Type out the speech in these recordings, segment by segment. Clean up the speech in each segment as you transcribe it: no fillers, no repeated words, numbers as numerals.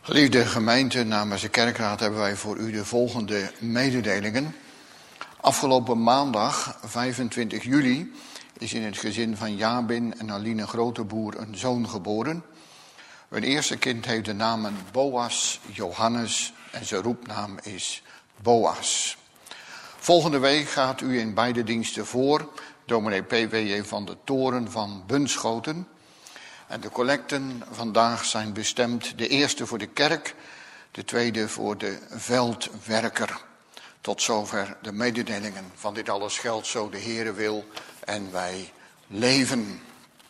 Geliefde gemeente, namens de kerkraad hebben wij voor u de volgende mededelingen. Afgelopen maandag, 25 juli, is in het gezin van Jabin en Aline Groteboer een zoon geboren. Hun eerste kind heeft de namen Boas Johannes en zijn roepnaam is Boas. Volgende week gaat u in beide diensten voor, dominee P.W.J. van de Toren van Bunschoten. En de collecten vandaag zijn bestemd, de eerste voor de kerk, de tweede voor de veldwerker. Tot zover de mededelingen. Van dit alles geldt zo de Heere wil en wij leven.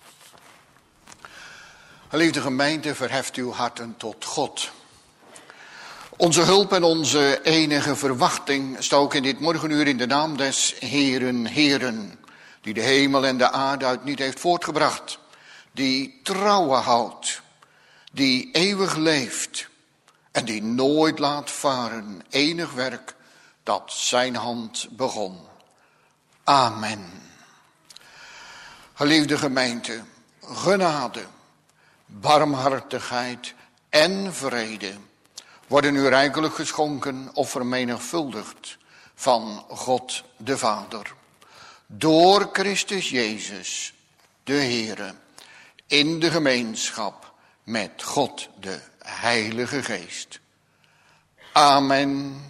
Geliefde gemeente, verheft uw harten tot God. Onze hulp en onze enige verwachting stook in dit morgenuur in de naam des Heeren, Heeren, die de hemel en de aarde uit niet heeft voortgebracht, die trouwen houdt, die eeuwig leeft en die nooit laat varen enig werk dat zijn hand begon. Amen. Geliefde gemeente, genade, barmhartigheid en vrede worden u rijkelijk geschonken of vermenigvuldigd van God de Vader. Door Christus Jezus, de Heere, in de gemeenschap met God de Heilige Geest. Amen.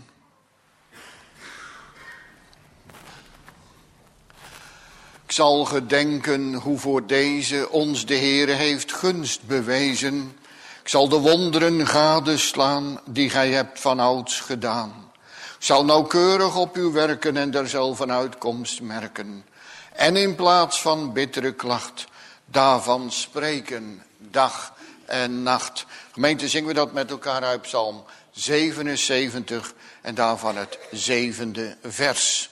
Ik zal gedenken hoe voor deze ons de Heere heeft gunst bewezen. Ik zal de wonderen gadeslaan die gij hebt vanouds gedaan. Ik zal nauwkeurig op u werken en derzelfde uitkomst merken. En in plaats van bittere klacht daarvan spreken dag en nacht. Gemeente, zingen we dat met elkaar uit Psalm 77 en daarvan het 7e vers.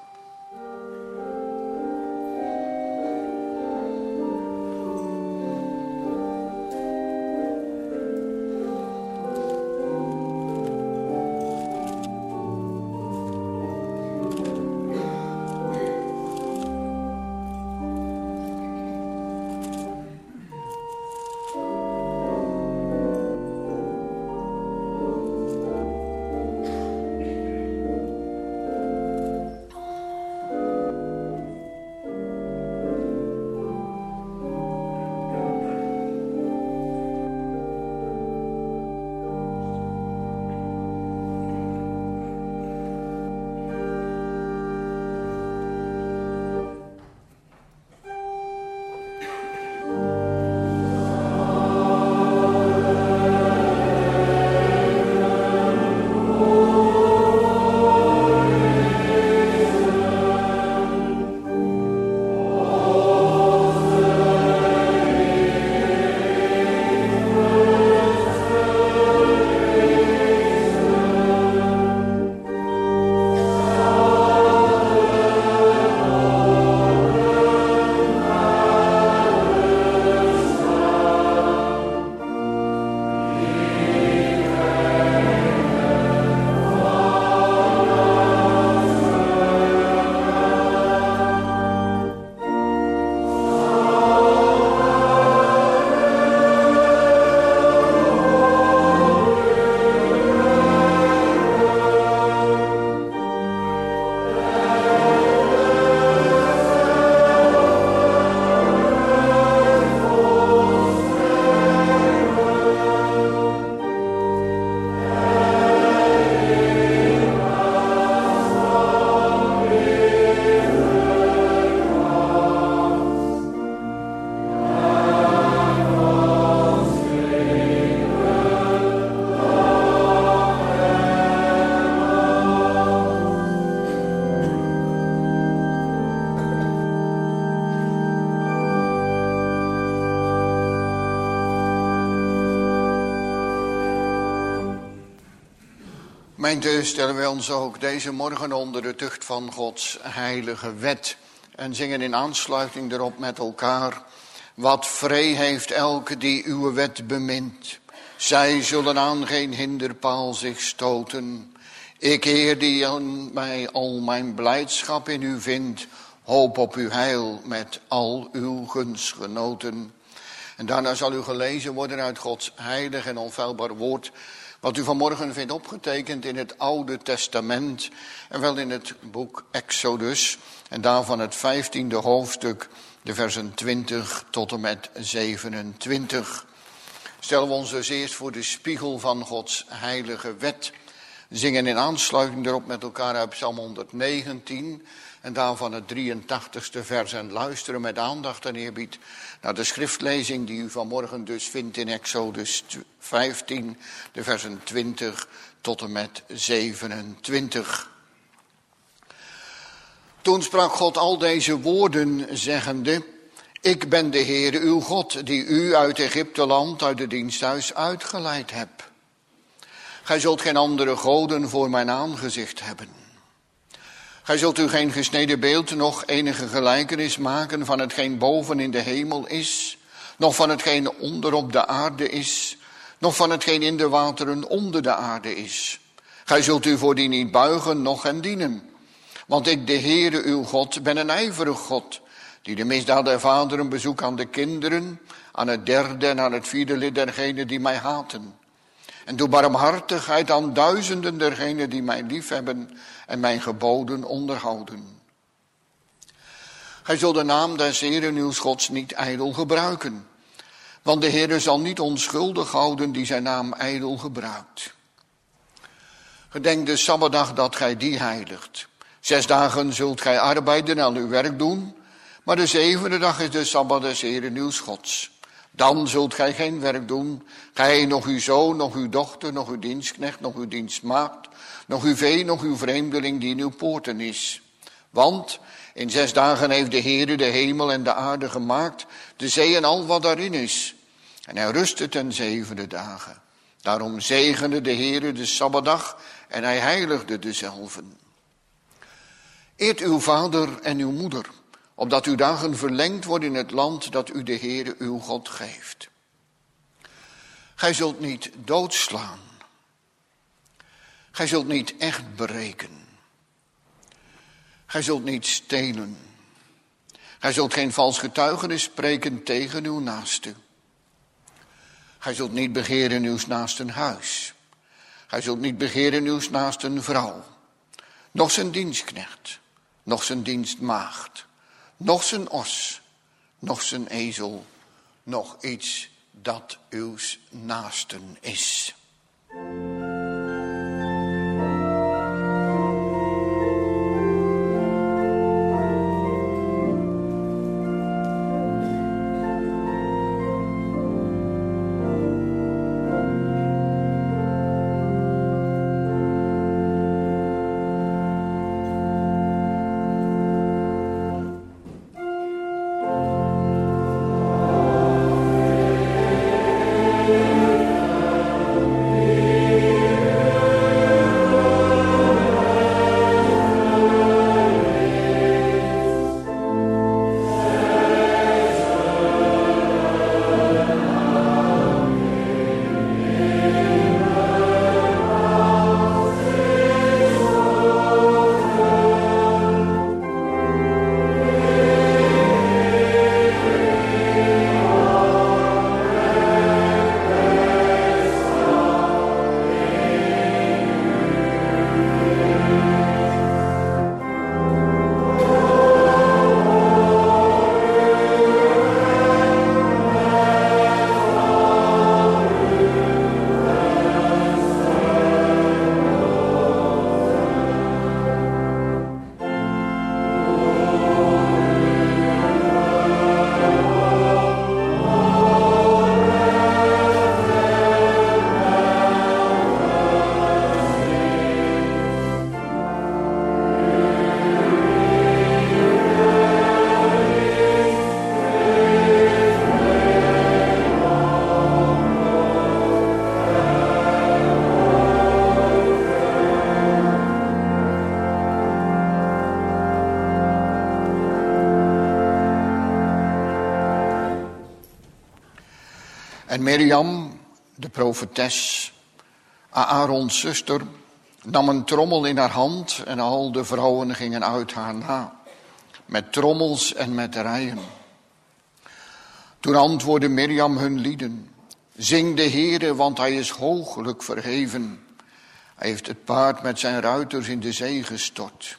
Gemeente, stellen wij ons ook deze morgen onder de tucht van Gods heilige wet en zingen in aansluiting erop met elkaar. Wat vree heeft elke die uw wet bemint, zij zullen aan geen hinderpaal zich stoten. Ik, Heer, die aan mij al mijn blijdschap in u vind, hoop op uw heil met al uw gunstgenoten. En daarna zal u gelezen worden uit Gods heilig en onfeilbaar woord, wat u vanmorgen vindt opgetekend in het Oude Testament en wel in het boek Exodus. En daarvan het 15e hoofdstuk, de versen 20 tot en met 27. Stellen we ons dus eerst voor de spiegel van Gods heilige wet. Zingen in aansluiting erop met elkaar uit Psalm 119 en daarvan het 83ste vers. En luisteren met aandacht en eerbied naar de schriftlezing die u vanmorgen dus vindt in Exodus 15, de versen 20 tot en met 27. Toen sprak God al deze woorden zeggende: Ik ben de Heere uw God, die u uit Egypteland, uit het diensthuis uitgeleid heb. Gij zult geen andere goden voor mijn aangezicht hebben. Gij zult u geen gesneden beeld, noch enige gelijkenis maken van hetgeen boven in de hemel is, noch van hetgeen onder op de aarde is, noch van hetgeen in de wateren onder de aarde is. Gij zult u voor die niet buigen, noch hem dienen. Want ik, de Heere uw God, ben een ijverig God, die de misdaad der vaderen bezoekt aan de kinderen, aan het derde en aan het vierde lid dergenen die mij haten. En doe barmhartigheid aan duizenden dergenen die mij liefhebben en mijn geboden onderhouden. Gij zult de naam des Heeren uws Gods niet ijdel gebruiken, want de Heere zal niet onschuldig houden die zijn naam ijdel gebruikt. Gedenk de Sabbatdag dat gij die heiligt. 6 dagen zult gij arbeiden en al uw werk doen, maar de 7e dag is de Sabbat des Heeren uws Gods. Dan zult gij geen werk doen, gij, nog uw zoon, nog uw dochter, nog uw dienstknecht, nog uw dienstmaagd, nog uw vee, nog uw vreemdeling die in uw poorten is. Want in 6 dagen heeft de Heere de hemel en de aarde gemaakt, de zee en al wat daarin is. En hij rustte ten 7e dagen. Daarom zegende de Heere de Sabbatdag en hij heiligde dezelve. Eert uw vader en uw moeder, opdat uw dagen verlengd worden in het land dat u de Heere uw God geeft. Gij zult niet doodslaan. Gij zult niet echt breken. Gij zult niet stelen. Gij zult geen vals getuigenis spreken tegen uw naaste. Gij zult niet begeren uws naasten huis. Gij zult niet begeren uws naasten vrouw. Noch zijn dienstknecht, noch zijn dienstmaagd, noch zijn os, noch zijn ezel, noch iets dat uws naasten is. En Mirjam, de profetes, Aarons zuster, nam een trommel in haar hand en al de vrouwen gingen uit haar na, met trommels en met rijen. Toen antwoordde Mirjam hun lieden: zing de Heere, want hij is hooglijk verheven. Hij heeft het paard met zijn ruiters in de zee gestort.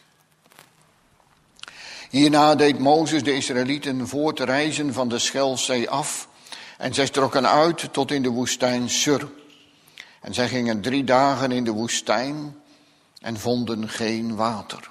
Hierna deed Mozes de Israëlieten voortreizen van de Schelfzee af. En zij trokken uit tot in de woestijn Sur. En zij gingen 3 dagen in de woestijn en vonden geen water.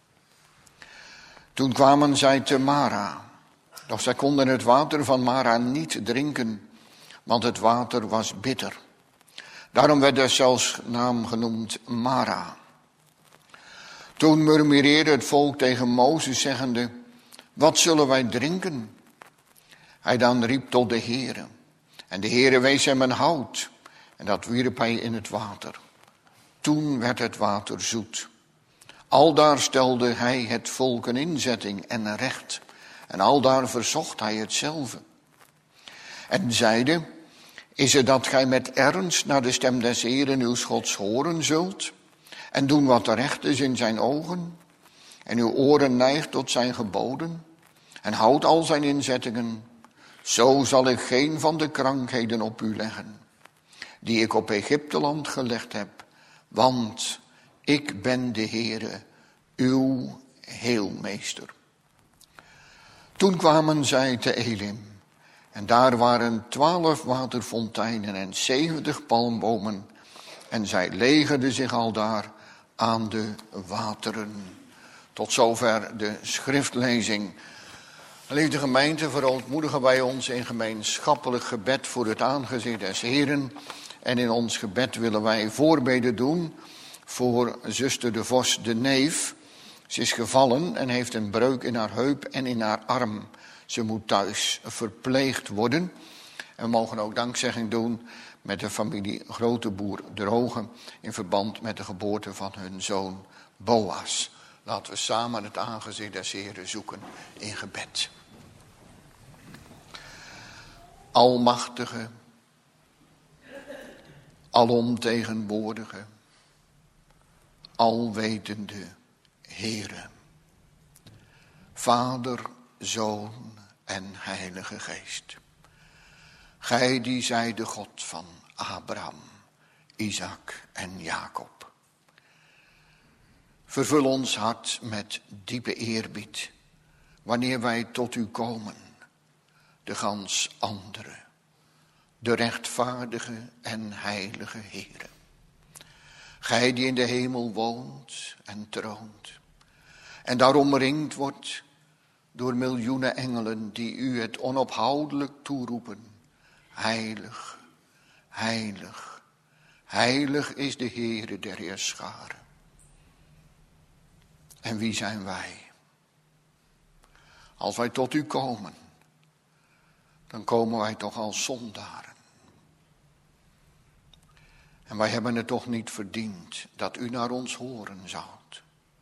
Toen kwamen zij te Mara. Doch zij konden het water van Mara niet drinken, want het water was bitter. Daarom werd de zelfs naam genoemd Mara. Toen murmureerde het volk tegen Mozes, zeggende: wat zullen wij drinken? Hij dan riep tot de Heere. En de Heere wees hem een hout, en dat wierp hij in het water. Toen werd het water zoet. Aldaar stelde hij het volk een inzetting en recht. En aldaar verzocht hij hetzelfde. En zeide: is het dat gij met ernst naar de stem des Heeren uw Gods horen zult, en doen wat recht is in zijn ogen, en uw oren neigt tot zijn geboden, en houdt al zijn inzettingen, zo zal ik geen van de krankheden op u leggen, die ik op Egypteland gelegd heb, want ik ben de Heere, uw heelmeester. Toen kwamen zij te Elim, en daar waren 12 waterfonteinen en 70 palmbomen, en zij legerden zich aldaar aan de wateren. Tot zover de schriftlezing. Geliefde gemeente, verootmoedigen wij ons in gemeenschappelijk gebed voor het aangezicht des Heren. En in ons gebed willen wij voorbeden doen voor zuster de Vos de Neef. Ze is gevallen en heeft een breuk in haar heup en in haar arm. Ze moet thuis verpleegd worden. En we mogen ook dankzegging doen met de familie Groteboer Drogen in verband met de geboorte van hun zoon Boas. Laten we samen het aangezicht des Heren zoeken in gebed. Almachtige, alomtegenwoordige, alwetende Heere, Vader, Zoon en Heilige Geest. Gij die zij de God van Abraham, Isaac en Jacob. Vervul ons hart met diepe eerbied, wanneer wij tot u komen, de gans andere, de rechtvaardige en heilige Heere. Gij die in de hemel woont en troont, en daar omringd wordt door miljoenen engelen die u het onophoudelijk toeroepen. Heilig, heilig, heilig is de Heere der Heerscharen. En wie zijn wij? Als wij tot u komen, dan komen wij toch als zondaren. En wij hebben het toch niet verdiend dat u naar ons horen zoudt.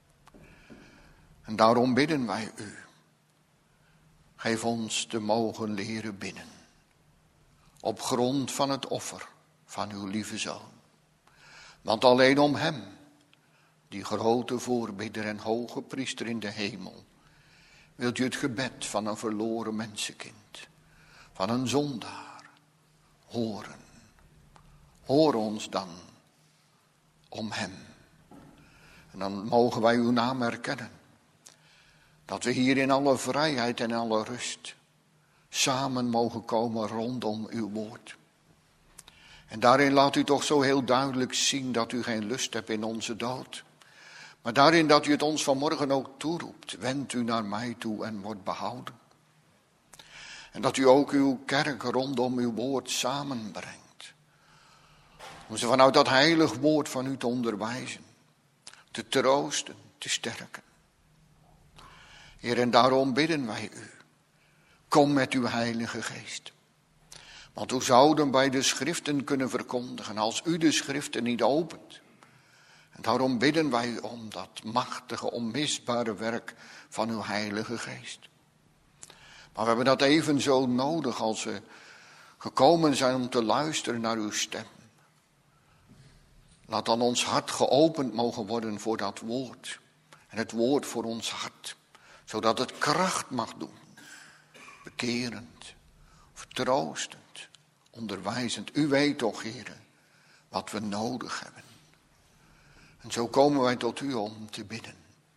En daarom bidden wij u. Geef ons te mogen leren bidden. Op grond van het offer van uw lieve Zoon. Want alleen om hem, die grote voorbidder en hoge priester in de hemel, wilt u het gebed van een verloren mensenkind, van een zondaar, horen. Hoor ons dan om hem. En dan mogen wij uw naam erkennen. Dat we hier in alle vrijheid en alle rust samen mogen komen rondom uw woord. En daarin laat u toch zo heel duidelijk zien dat u geen lust hebt in onze dood. Maar daarin dat u het ons vanmorgen ook toeroept. Wend u naar mij toe en wordt behouden. En dat u ook uw kerk rondom uw woord samenbrengt. Om ze vanuit dat heilig woord van u te onderwijzen. Te troosten, te sterken. Heer, en daarom bidden wij u. Kom met uw heilige geest. Want hoe zouden wij de schriften kunnen verkondigen als u de schriften niet opent? En daarom bidden wij u om dat machtige, onmisbare werk van uw heilige geest. Maar we hebben dat evenzo nodig als we gekomen zijn om te luisteren naar uw stem. Laat dan ons hart geopend mogen worden voor dat woord. En het woord voor ons hart. Zodat het kracht mag doen. Bekerend, vertroostend, onderwijzend. U weet toch, Heere, wat we nodig hebben. En zo komen wij tot u om te bidden.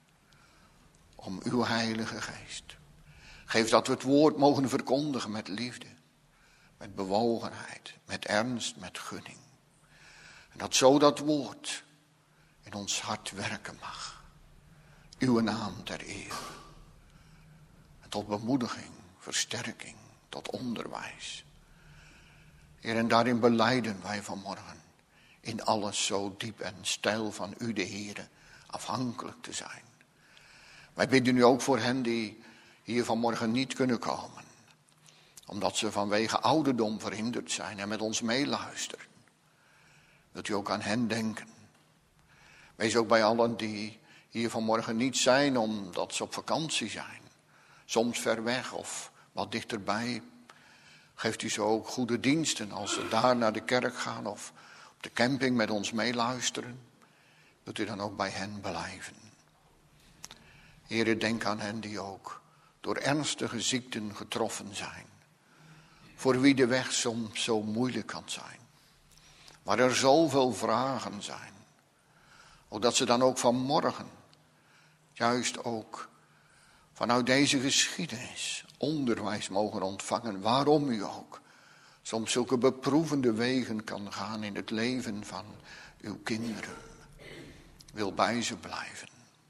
Om uw Heilige Geest. Geef dat we het woord mogen verkondigen met liefde. Met bewogenheid, met ernst, met gunning. En dat zo dat woord in ons hart werken mag. Uw naam ter eer. En tot bemoediging, versterking, tot onderwijs. Heer, en daarin belijden wij vanmorgen. In alles zo diep en steil van u, de Heere, afhankelijk te zijn. Wij bidden u ook voor hen die hier vanmorgen niet kunnen komen. Omdat ze vanwege ouderdom verhinderd zijn en met ons meeluisteren. Wilt u ook aan hen denken. Wees ook bij allen die hier vanmorgen niet zijn omdat ze op vakantie zijn. Soms ver weg of wat dichterbij. Geeft u ze ook goede diensten als ze daar naar de kerk gaan of op de camping met ons meeluisteren. Wilt u dan ook bij hen blijven. Heere, denk aan hen die ook door ernstige ziekten getroffen zijn. Voor wie de weg soms zo moeilijk kan zijn. Waar er zoveel vragen zijn. Zodat ze dan ook vanmorgen, juist ook vanuit deze geschiedenis, onderwijs mogen ontvangen. Waarom u ook soms zulke beproevende wegen kan gaan in het leven van uw kinderen. Wil bij ze blijven.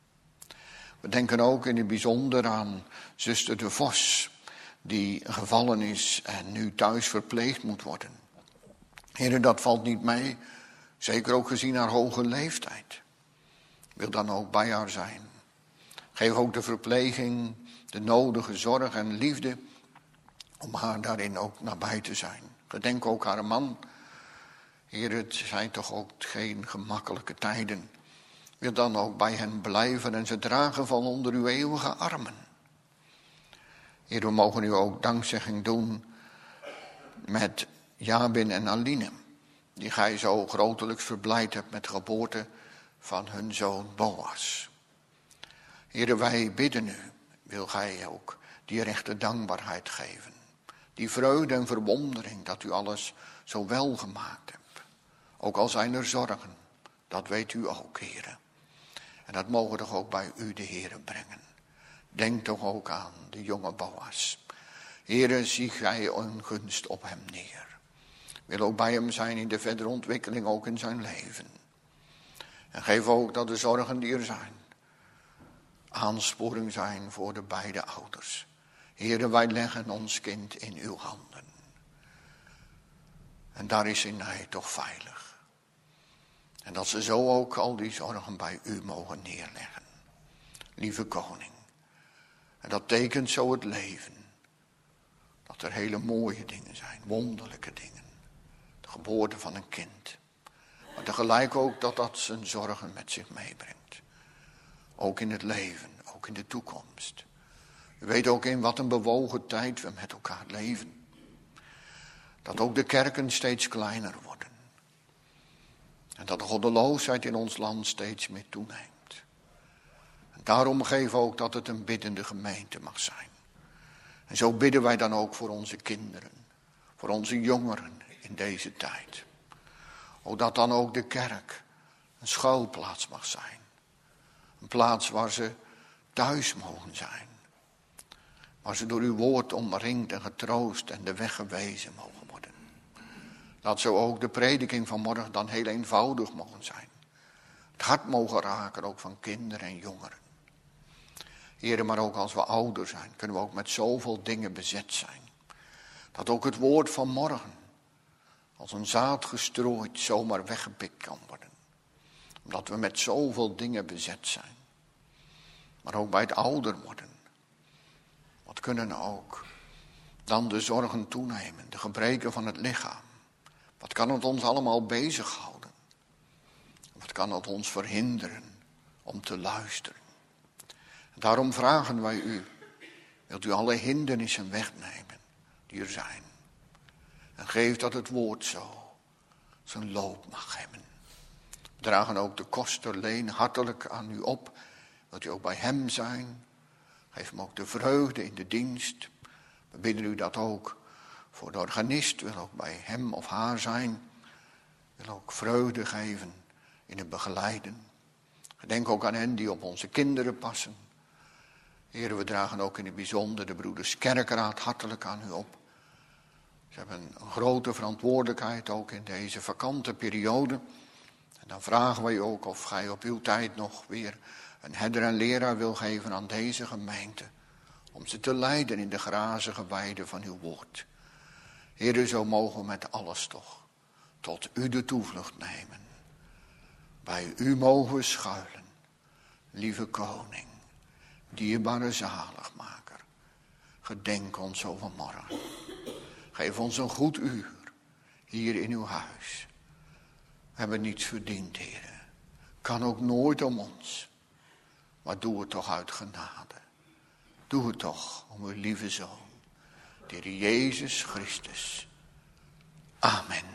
We denken ook in het bijzonder aan zuster de Vos, die gevallen is en nu thuis verpleegd moet worden. Heren, dat valt niet mee, zeker ook gezien haar hoge leeftijd. Wil dan ook bij haar zijn. Geef ook de verpleging, de nodige zorg en liefde om haar daarin ook nabij te zijn. Gedenk ook haar man. Heer, het zijn toch ook geen gemakkelijke tijden. Wil dan ook bij hen blijven en ze dragen van onder uw eeuwige armen. Heer, we mogen u ook dankzegging doen met Jabin en Aline, die gij zo grotelijks verblijd hebt met de geboorte van hun zoon Boas. Heer, wij bidden u, wil gij ook die rechte dankbaarheid geven. Die vreugde en verwondering dat u alles zo wel gemaakt hebt. Ook al zijn er zorgen, dat weet u ook, Heer. En dat mogen we toch ook bij u, de Heer, brengen. Denk toch ook aan de jonge Boas. Heere, zie gij een gunst op hem neer. Wil ook bij hem zijn in de verdere ontwikkeling, ook in zijn leven. En geef ook dat de zorgen die er zijn, aansporing zijn voor de beide ouders. Heere, wij leggen ons kind in uw handen. En daar is hij toch veilig. En dat ze zo ook al die zorgen bij u mogen neerleggen. Lieve koning. En dat tekent zo het leven. Dat er hele mooie dingen zijn, wonderlijke dingen. De geboorte van een kind. Maar tegelijk ook dat dat zijn zorgen met zich meebrengt. Ook in het leven, ook in de toekomst. U weet ook in wat een bewogen tijd we met elkaar leven. Dat ook de kerken steeds kleiner worden. En dat de goddeloosheid in ons land steeds meer toeneemt. En daarom geef ook dat het een biddende gemeente mag zijn. En zo bidden wij dan ook voor onze kinderen. Voor onze jongeren in deze tijd. Dat dan ook de kerk een schuilplaats mag zijn. Een plaats waar ze thuis mogen zijn. Waar ze door uw woord omringd en getroost en de weg gewezen mogen worden. Laat zo ook de prediking van morgen dan heel eenvoudig mogen zijn. Het hart mogen raken ook van kinderen en jongeren. Heren, maar ook als we ouder zijn, kunnen we ook met zoveel dingen bezet zijn. Dat ook het woord van morgen als een zaad gestrooid zomaar weggepikt kan worden. Omdat we met zoveel dingen bezet zijn. Maar ook bij het ouder worden. Wat kunnen ook dan de zorgen toenemen, de gebreken van het lichaam. Wat kan het ons allemaal bezighouden? Wat kan het ons verhinderen om te luisteren? Daarom vragen wij u, wilt u alle hindernissen wegnemen die er zijn. En geef dat het woord zo zijn loop mag hebben. We dragen ook de koster Leen hartelijk aan u op. Wilt u ook bij hem zijn? Geef hem ook de vreugde in de dienst. We bidden u dat ook Voor de organist wil ook bij hem of haar zijn. Wil ook vreugde geven in het begeleiden. Denk ook aan hen die op onze kinderen passen. Heren, we dragen ook in het bijzonder de broeders Kerkraad hartelijk aan u op. Ze hebben een grote verantwoordelijkheid ook in deze vakante periode. En dan vragen we u ook of gij op uw tijd nog weer een herder en leraar wil geven aan deze gemeente. Om ze te leiden in de grazige weide van uw woord. Heren, zo mogen we met alles toch tot u de toevlucht nemen. Bij u mogen we schuilen, lieve koning, dierbare zaligmaker. Gedenk ons zo vanmorgen. Geef ons een goed uur hier in uw huis. We hebben niets verdiend, heren. Kan ook nooit om ons. Maar doe het toch uit genade. Doe het toch om uw lieve Zoon, de Heer Jezus Christus. Amen.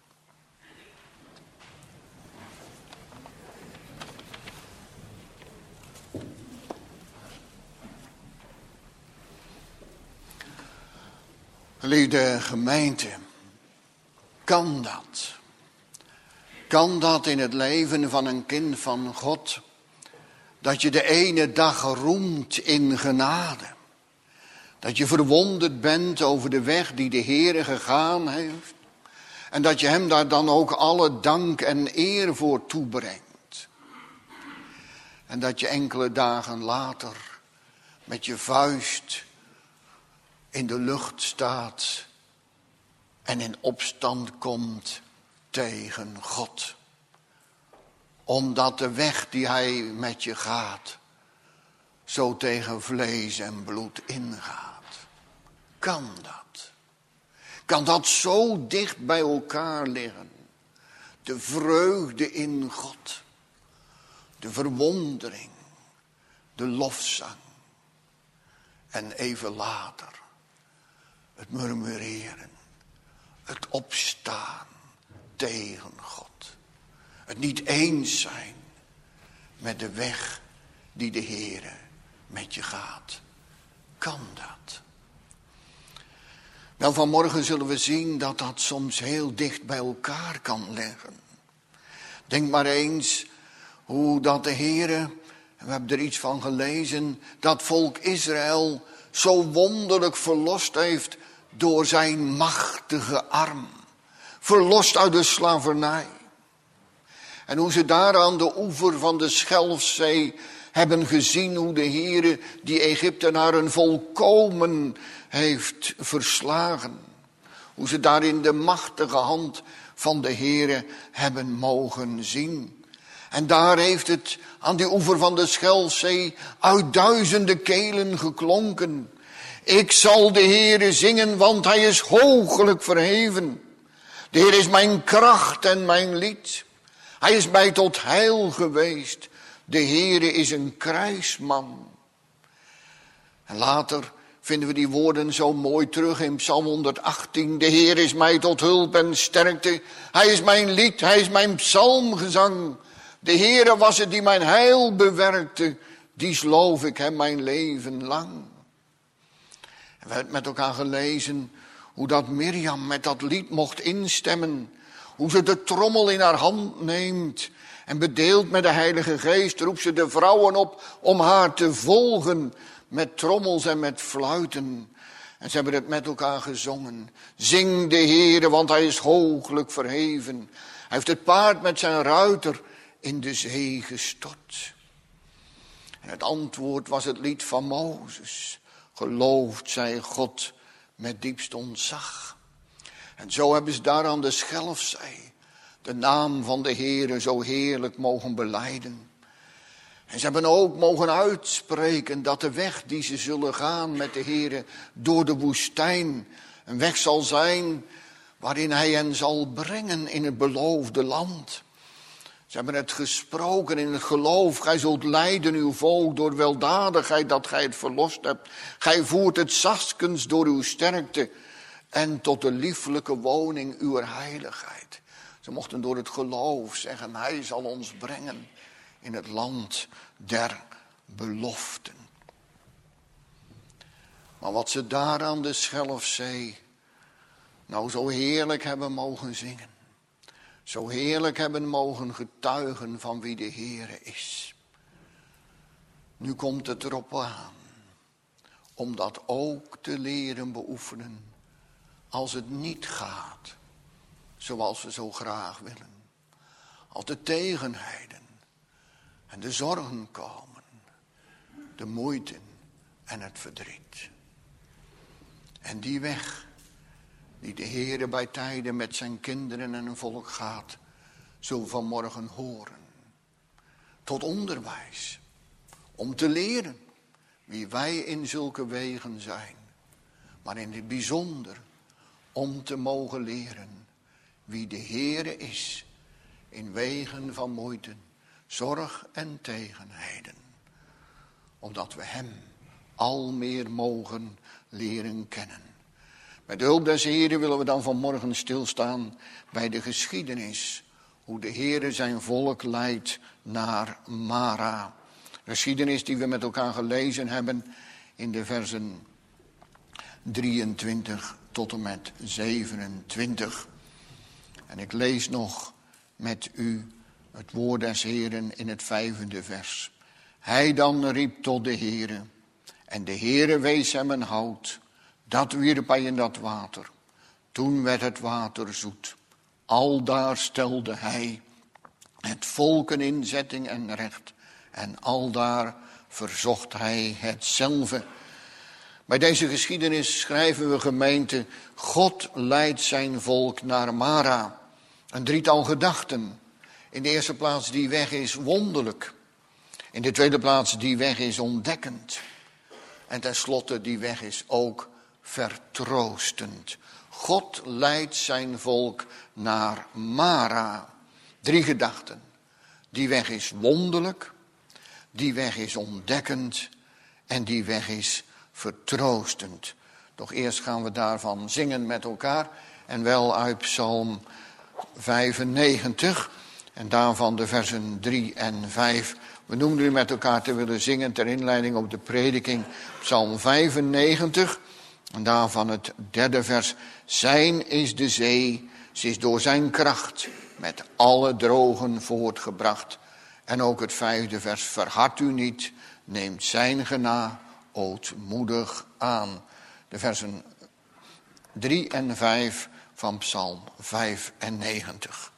Geliefde gemeente, kan dat? Kan dat in het leven van een kind van God? Dat je de ene dag roemt in genade. Dat je verwonderd bent over de weg die de Heere gegaan heeft. En dat je hem daar dan ook alle dank en eer voor toebrengt. En dat je enkele dagen later met je vuist in de lucht staat en in opstand komt tegen God. Omdat de weg die hij met je gaat zo tegen vlees en bloed ingaat. Kan dat? Kan dat zo dicht bij elkaar liggen? De vreugde in God. De verwondering. De lofzang. En even later het murmureren. Het opstaan tegen God. Het niet eens zijn met de weg die de Heere met je gaat. Kan dat? Wel, vanmorgen zullen we zien dat dat soms heel dicht bij elkaar kan liggen. Denk maar eens hoe dat de Heere, en we hebben er iets van gelezen, dat volk Israël zo wonderlijk verlost heeft door zijn machtige arm. Verlost uit de slavernij. En hoe ze daar aan de oever van de Schelfzee hebben gezien hoe de Heere die Egyptenaren volkomen heeft verslagen. Hoe ze daar in de machtige hand van de Heere hebben mogen zien. En daar heeft het aan die oever van de Schelfzee uit duizenden kelen geklonken. Ik zal de Heere zingen, want hij is hoogelijk verheven. De Heer is mijn kracht en mijn lied. Hij is mij tot heil geweest. De Heere is een krijgsman. En later vinden we die woorden zo mooi terug in Psalm 118. De Heer is mij tot hulp en sterkte. Hij is mijn lied, hij is mijn psalmgezang. De Heere was het die mijn heil bewerkte. Die loof ik hem mijn leven lang. En we hebben met elkaar gelezen hoe dat Mirjam met dat lied mocht instemmen. Hoe ze de trommel in haar hand neemt. En bedeeld met de Heilige Geest roept ze de vrouwen op om haar te volgen. Met trommels en met fluiten. En ze hebben het met elkaar gezongen. Zing de Heere, want hij is hooglijk verheven. Hij heeft het paard met zijn ruiter in de zee gestort. En het antwoord was het lied van Mozes. Geloofd zij God met diepst ontzag. En zo hebben ze daar aan de Schelfzee de naam van de Heere zo heerlijk mogen belijden. En ze hebben ook mogen uitspreken dat de weg die ze zullen gaan met de Heere door de woestijn een weg zal zijn waarin hij hen zal brengen in het beloofde land. Ze hebben het gesproken in het geloof. Gij zult leiden uw volk door weldadigheid dat gij het verlost hebt. Gij voert het zaskens door uw sterkte en tot de lieflijke woning uw heiligheid. Ze mochten door het geloof zeggen, hij zal ons brengen in het land der beloften. Maar wat ze daar aan de Schelfzee Nou, zo heerlijk hebben mogen zingen. Zo heerlijk hebben mogen getuigen van wie de Heere is. Nu komt het erop aan om dat ook te leren beoefenen als het niet gaat zoals we zo graag willen. Als de tegenheden en de zorgen komen, de moeite en het verdriet. En die weg die de Heere bij tijden met zijn kinderen en een volk gaat, zullen we vanmorgen horen. Tot onderwijs, om te leren wie wij in zulke wegen zijn. Maar in het bijzonder om te mogen leren wie de Heere is in wegen van moeite, zorg en tegenheden. Omdat we hem al meer mogen leren kennen. Met de hulp des Heeren willen we dan vanmorgen stilstaan bij de geschiedenis. Hoe de Heere zijn volk leidt naar Mara. Geschiedenis die we met elkaar gelezen hebben in de versen 23 tot en met 27. En ik lees nog met u het woord des Heeren in het 5e vers. Hij dan riep tot de Heere en de Heere wees hem een hout. Dat wierp hij in dat water. Toen werd het water zoet. Aldaar stelde hij het volken in zetting en recht. En aldaar verzocht hij hetzelfde. Bij deze geschiedenis schrijven we gemeente, God leidt zijn volk naar Mara. Een drietal gedachten. In de eerste plaats, die weg is wonderlijk. In de tweede plaats, die weg is ontdekkend. En tenslotte, die weg is ook vertroostend. God leidt zijn volk naar Mara. 3 gedachten. Die weg is wonderlijk. Die weg is ontdekkend. En die weg is vertroostend. Doch eerst gaan we daarvan zingen met elkaar. En wel uit Psalm 95. En daarvan de versen 3 en 5. We noemden u met elkaar te willen zingen ter inleiding op de prediking. Psalm 95. En daarvan het 3e vers. Zijn is de zee, ze is door zijn kracht met alle drogen voortgebracht. En ook het 5e vers. Verhard u niet, neemt zijn gena ootmoedig aan. De versen 3 en 5 van Psalm 95.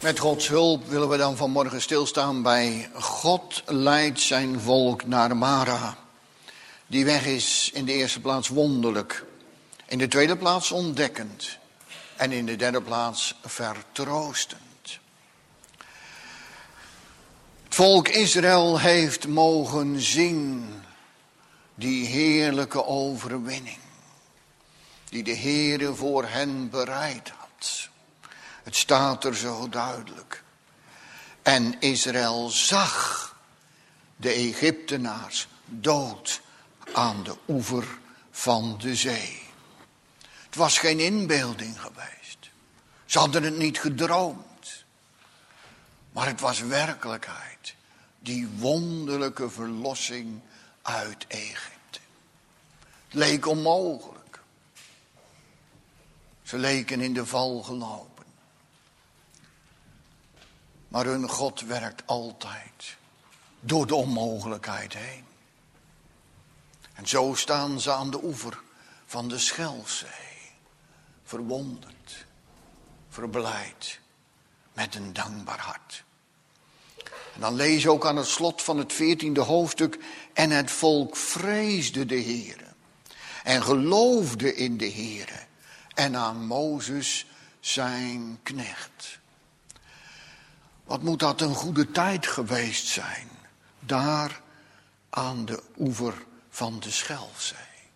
Met Gods hulp willen we dan vanmorgen stilstaan bij God leidt zijn volk naar Mara. Die weg is in de eerste plaats wonderlijk, in de tweede plaats ontdekkend en in de derde plaats vertroostend. Het volk Israël heeft mogen zien die heerlijke overwinning die de Heere voor hen bereid had. Het staat er zo duidelijk. En Israël zag de Egyptenaars dood aan de oever van de zee. Het was geen inbeelding geweest. Ze hadden het niet gedroomd. Maar het was werkelijkheid. Die wonderlijke verlossing uit Egypte. Het leek onmogelijk. Ze leken in de val gelopen. Maar hun God werkt altijd door de onmogelijkheid heen. En zo staan ze aan de oever van de Schelzee. Verwonderd, verblijd, met een dankbaar hart. En dan lees je ook aan het slot van het 14e hoofdstuk. En het volk vreesde de Heere. En geloofde in de Heere. En aan Mozes zijn knecht. Wat moet dat een goede tijd geweest zijn. Daar aan de oever van de Schelzee.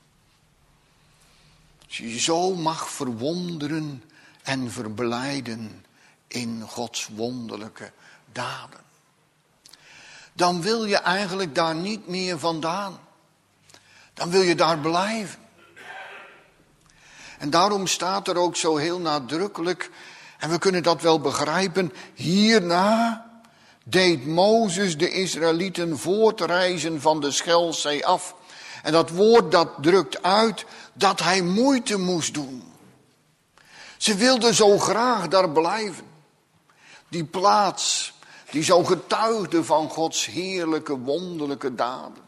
Als je je zo mag verwonderen en verblijden in Gods wonderlijke daden. Dan wil je eigenlijk daar niet meer vandaan. Dan wil je daar blijven. En daarom staat er ook zo heel nadrukkelijk, en we kunnen dat wel begrijpen, hierna deed Mozes de Israëlieten voortreizen van de Schelzee af. En dat woord dat drukt uit dat hij moeite moest doen. Ze wilden zo graag daar blijven. Die plaats die zo getuigde van Gods heerlijke, wonderlijke daden.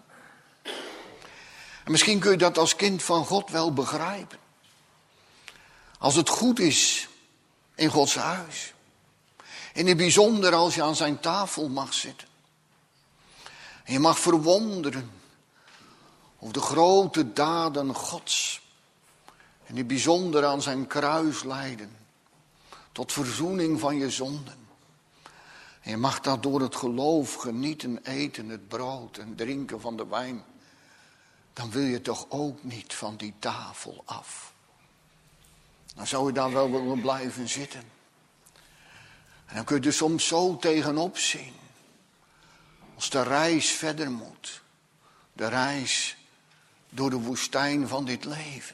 En misschien kun je dat als kind van God wel begrijpen. Als het goed is in Gods huis. In het bijzonder als je aan zijn tafel mag zitten. En je mag verwonderen over de grote daden Gods. En in het bijzonder aan zijn kruislijden. Tot verzoening van je zonden. En je mag dat door het geloof genieten, eten het brood en drinken van de wijn. Dan wil je toch ook niet van die tafel af. Dan zou je daar wel willen blijven zitten. En dan kun je er soms zo tegenop zien. Als de reis verder moet. De reis door de woestijn van dit leven.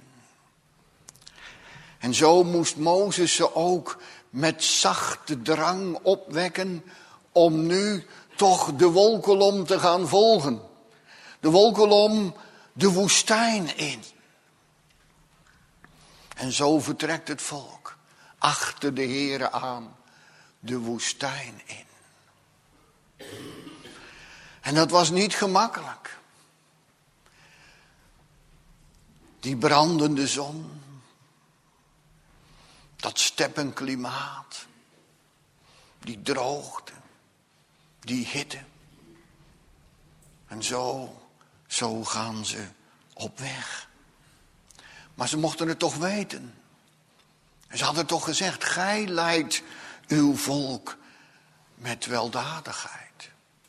En zo moest Mozes ze ook met zachte drang opwekken om nu toch de wolkolom te gaan volgen. De wolkolom de woestijn in. En zo vertrekt het volk achter de Heere aan de woestijn in. En dat was niet gemakkelijk. Die brandende zon. Dat steppenklimaat. Die droogte. Die hitte. En zo gaan ze op weg. Maar ze mochten het toch weten. En ze hadden toch gezegd, gij leidt uw volk met weldadigheid.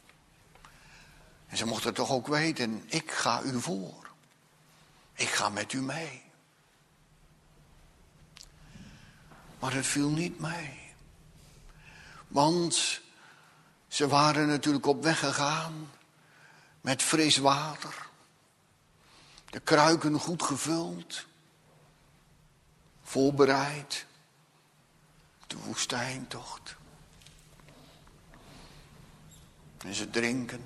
En ze mochten toch ook weten, ik ga u voor. Ik ga met u mee. Maar het viel niet mee. Want ze waren natuurlijk op weg gegaan met fris water. De kruiken goed gevuld. Voorbereid. De woestijntocht. En ze drinken.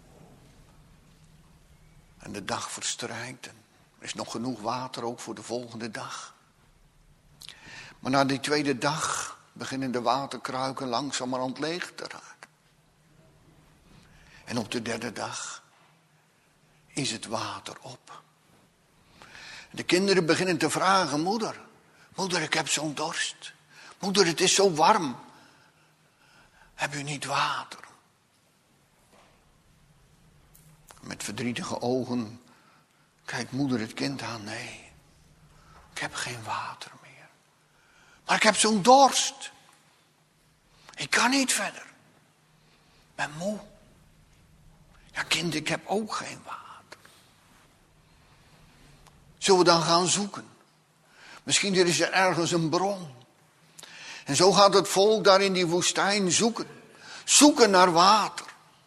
En de dag verstrijkt. Er is nog genoeg water ook voor de volgende dag. Maar na die tweede dag beginnen de waterkruiken langzamerhand leeg te raken. En op de derde dag is het water op. De kinderen beginnen te vragen, moeder, ik heb zo'n dorst. Moeder, het is zo warm. Heb u niet water? Met verdrietige ogen kijkt moeder het kind aan. Nee, ik heb geen water meer. Maar ik heb zo'n dorst. Ik kan niet verder. Ik ben moe. Ja, kind, ik heb ook geen water. Zullen we dan gaan zoeken? Misschien is er ergens een bron. En zo gaat het volk daar in die woestijn zoeken. Zoeken naar water.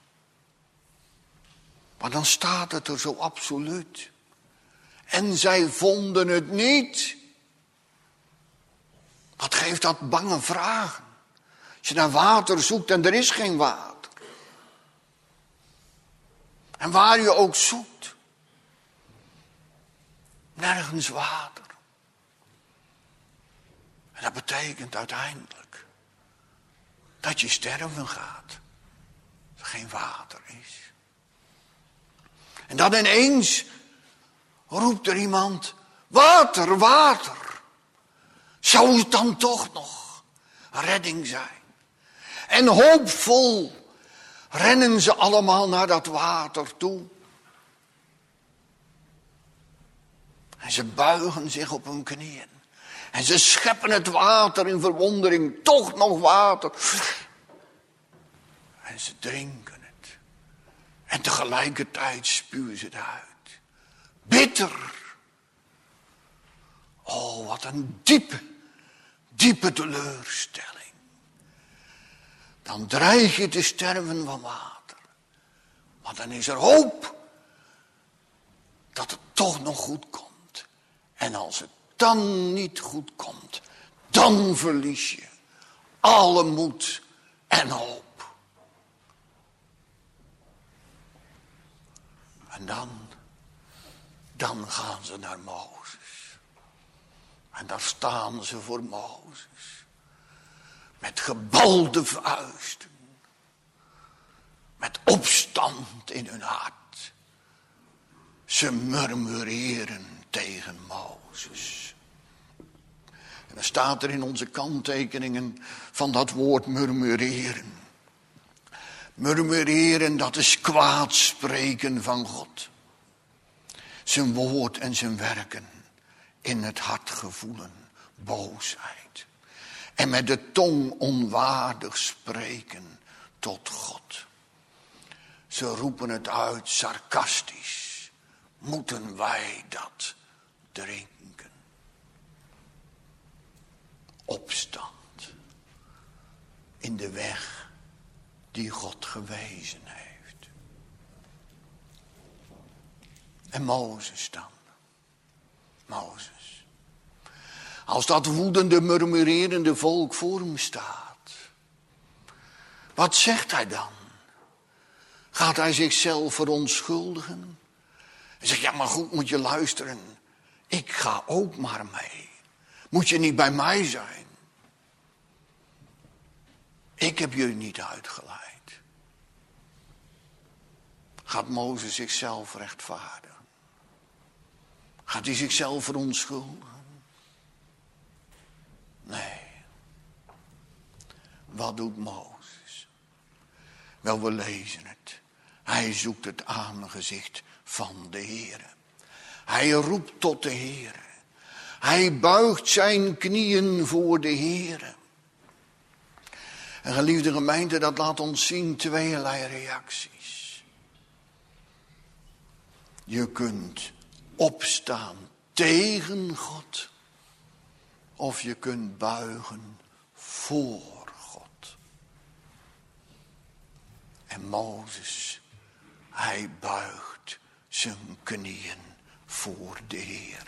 Maar dan staat het er zo absoluut. En zij vonden het niet. Wat geeft dat bange vragen? Als je naar water zoekt en er is geen water. En waar je ook zoekt. Nergens water. En dat betekent uiteindelijk dat je sterven gaat. Als er geen water is. En dan ineens roept er iemand, water, water. Zou het dan toch nog redding zijn? En hoopvol rennen ze allemaal naar dat water toe. En ze buigen zich op hun knieën. En ze scheppen het water in verwondering. Toch nog water. En ze drinken het. En tegelijkertijd spuwen ze het uit. Bitter. Oh, wat een diepe teleurstelling. Dan dreig je te sterven van water. Maar dan is er hoop. Dat het toch nog goed komt. En als het dan niet goed komt, dan verlies je alle moed en hoop. En dan gaan ze naar Mozes. En daar staan ze voor Mozes. Met gebalde vuisten. Met opstand in hun hart. Ze murmureren tegen Mozes. En dan staat er in onze kanttekeningen van dat woord murmureren. Murmureren, dat is kwaad spreken van God. Zijn woord en zijn werken in het hart gevoelen, boosheid. En met de tong onwaardig spreken tot God. Ze roepen het uit sarcastisch. Moeten wij dat drinken? Opstand in de weg die God gewezen heeft. En Mozes dan. Mozes. Als dat woedende, murmurerende volk voor hem staat. Wat zegt hij dan? Gaat hij zichzelf verontschuldigen? Hij zegt, ja maar goed, moet je luisteren. Ik ga ook maar mee. Moet je niet bij mij zijn? Ik heb jullie niet uitgeleid. Gaat Mozes zichzelf rechtvaardigen? Gaat hij zichzelf verontschuldigen? Nee. Wat doet Mozes? Wel, we lezen het. Hij zoekt het aangezicht van de Heere. Hij roept tot de Heere. Hij buigt zijn knieën voor de Heere. En geliefde gemeente, dat laat ons zien tweeërlei reacties. Je kunt opstaan tegen God. Of je kunt buigen voor God. En Mozes, hij buigt zijn knieën voor de Heer.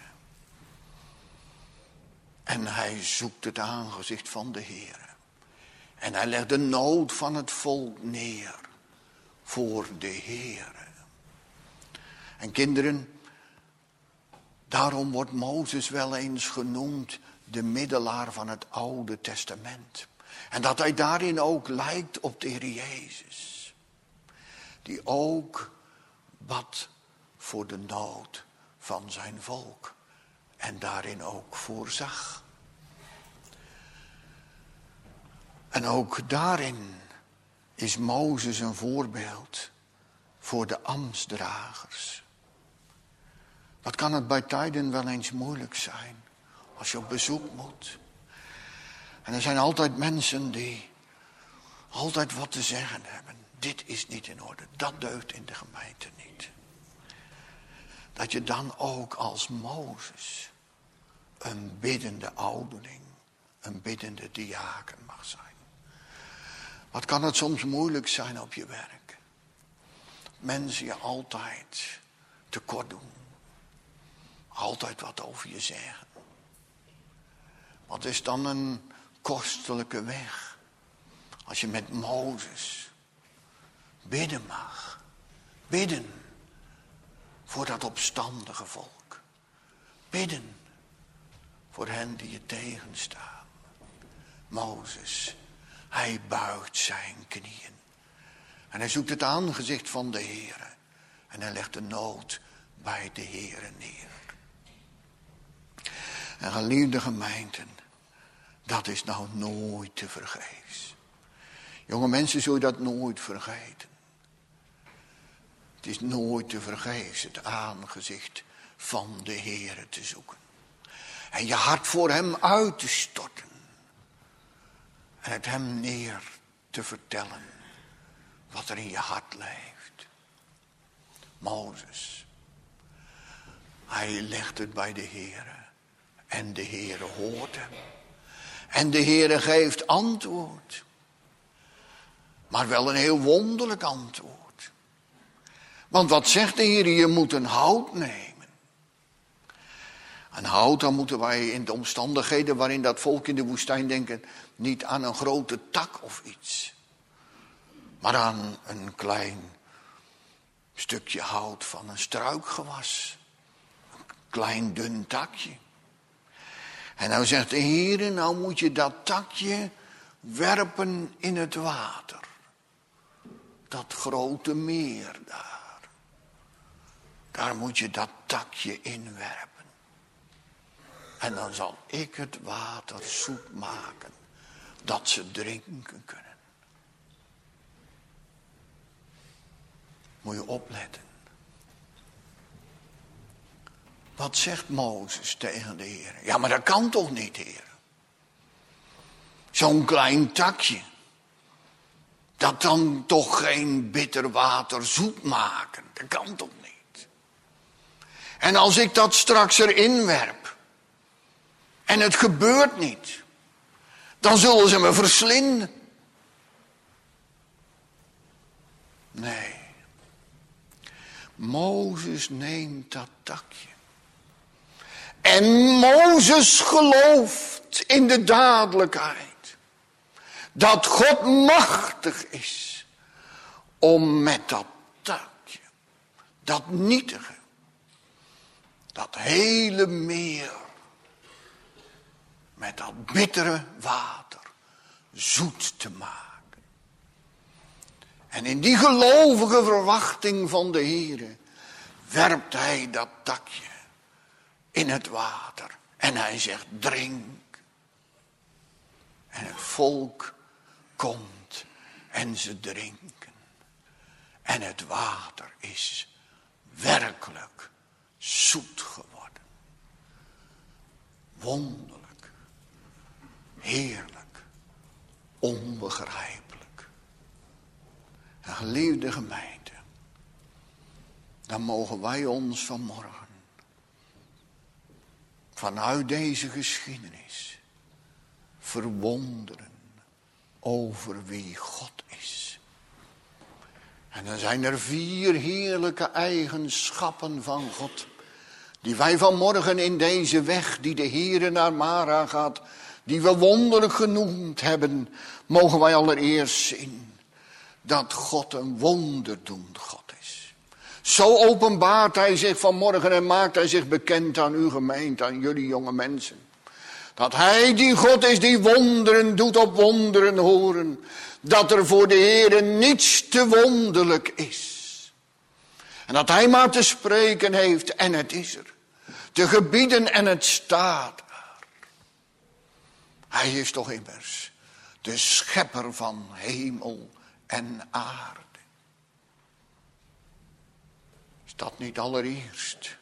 En hij zoekt het aangezicht van de Heer. En hij legt de nood van het volk neer voor de Heer. En kinderen, daarom wordt Mozes wel eens genoemd de middelaar van het Oude Testament. En dat hij daarin ook lijkt op de Heer Jezus. Die ook bad voor de nood van zijn volk. En daarin ook voorzag. En ook daarin is Mozes een voorbeeld voor de ambtsdragers. Wat kan het bij tijden wel eens moeilijk zijn als je op bezoek moet. En er zijn altijd mensen die altijd wat te zeggen hebben. Dit is niet in orde, dat deugt in de gemeente niet. Dat je dan ook als Mozes een biddende ouderling, een biddende diaken mag zijn. Wat kan het soms moeilijk zijn op je werk? Mensen je altijd tekort doen. Altijd wat over je zeggen. Wat is dan een kostelijke weg? Als je met Mozes bidden mag. Bidden voor dat opstandige volk. Bidden voor hen die je tegenstaan. Mozes, hij buigt zijn knieën. En hij zoekt het aangezicht van de Heere. En hij legt de nood bij de Heere neer. En geliefde gemeenten, dat is nou nooit te vergeefs. Jonge mensen, zul je dat nooit vergeten. Het is nooit te vergeefs het aangezicht van de Heere te zoeken. En je hart voor hem uit te storten. En het hem neer te vertellen wat er in je hart leeft. Mozes, hij legt het bij de Heere. En de Heere hoort hem. En de Heere geeft antwoord. Maar wel een heel wonderlijk antwoord. Want wat zegt de Heere? Je moet een hout nemen. Een hout, dan moeten wij in de omstandigheden waarin dat volk in de woestijn denken, niet aan een grote tak of iets. Maar aan een klein stukje hout van een struikgewas. Een klein dun takje. En nou zegt de Heere, nou moet je dat takje werpen in het water. Dat grote meer daar. Daar moet je dat takje in werpen. En dan zal ik het water zoet maken, dat ze drinken kunnen. Moet je opletten. Wat zegt Mozes tegen de Heer? Ja, maar dat kan toch niet, Heer? Zo'n klein takje. Dat dan toch geen bitter water zoet maken. Dat kan toch niet? En als ik dat straks erin werp. En het gebeurt niet. Dan zullen ze me verslinden. Nee. Mozes neemt dat takje. En Mozes gelooft in de dadelijkheid. Dat God machtig is. Om met dat takje. Dat nietige. Dat hele meer. Met dat bittere water. Zoet te maken. En in die gelovige verwachting van de Heere. Werpt hij dat takje. In het water. En hij zegt drink. En het volk komt en ze drinken. En het water is werkelijk zoet geworden. Wonderlijk. Heerlijk. Onbegrijpelijk. En geliefde gemeente. Dan mogen wij ons vanmorgen. Vanuit deze geschiedenis verwonderen over wie God is. En dan zijn er 4 heerlijke eigenschappen van God. Die wij vanmorgen in deze weg die de Heere naar Mara gaat. Die we wonderlijk genoemd hebben. Mogen wij allereerst zien dat God een wonderdoend God is. Zo openbaart hij zich vanmorgen en maakt hij zich bekend aan uw gemeente, aan jullie jonge mensen. Dat hij die God is die wonderen doet op wonderen horen. Dat er voor de Heere niets te wonderlijk is. En dat hij maar te spreken heeft en het is er. Te gebieden en het staat er. Hij is toch immers de schepper van hemel en aarde. Is dat niet allereerst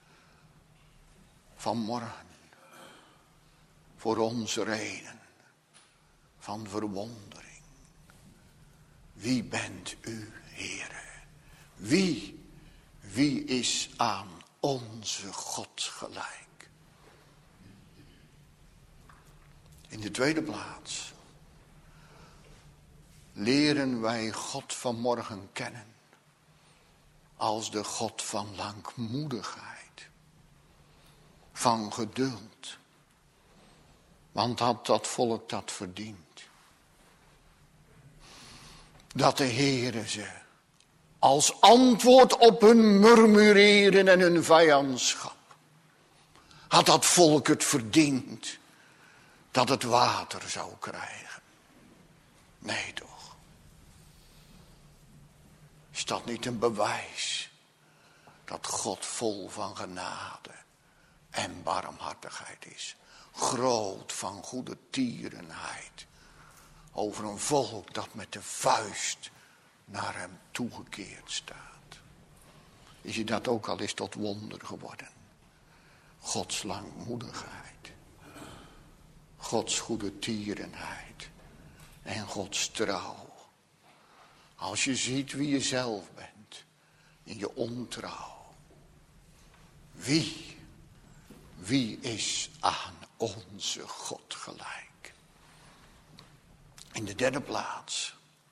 vanmorgen voor ons reden van verwondering? Wie bent u, Heere? Wie is aan onze God gelijk? In de tweede plaats leren wij God vanmorgen kennen als de God van langmoedigheid, van geduld. Want had dat volk dat verdient? Dat de Heere ze als antwoord op hun murmureren en hun vijandschap, had dat volk het verdiend dat het water zou krijgen? Nee toch? Is dat niet een bewijs dat God vol van genade en barmhartigheid is? Groot van goede tierenheid over een volk dat met de vuist naar hem toegekeerd staat. Is je dat ook al eens tot wonder geworden? Gods langmoedigheid, Gods goede tierenheid en Gods trouw. Als je ziet wie je zelf bent in je ontrouw. Wie is aan onze God gelijk? In de derde plaats.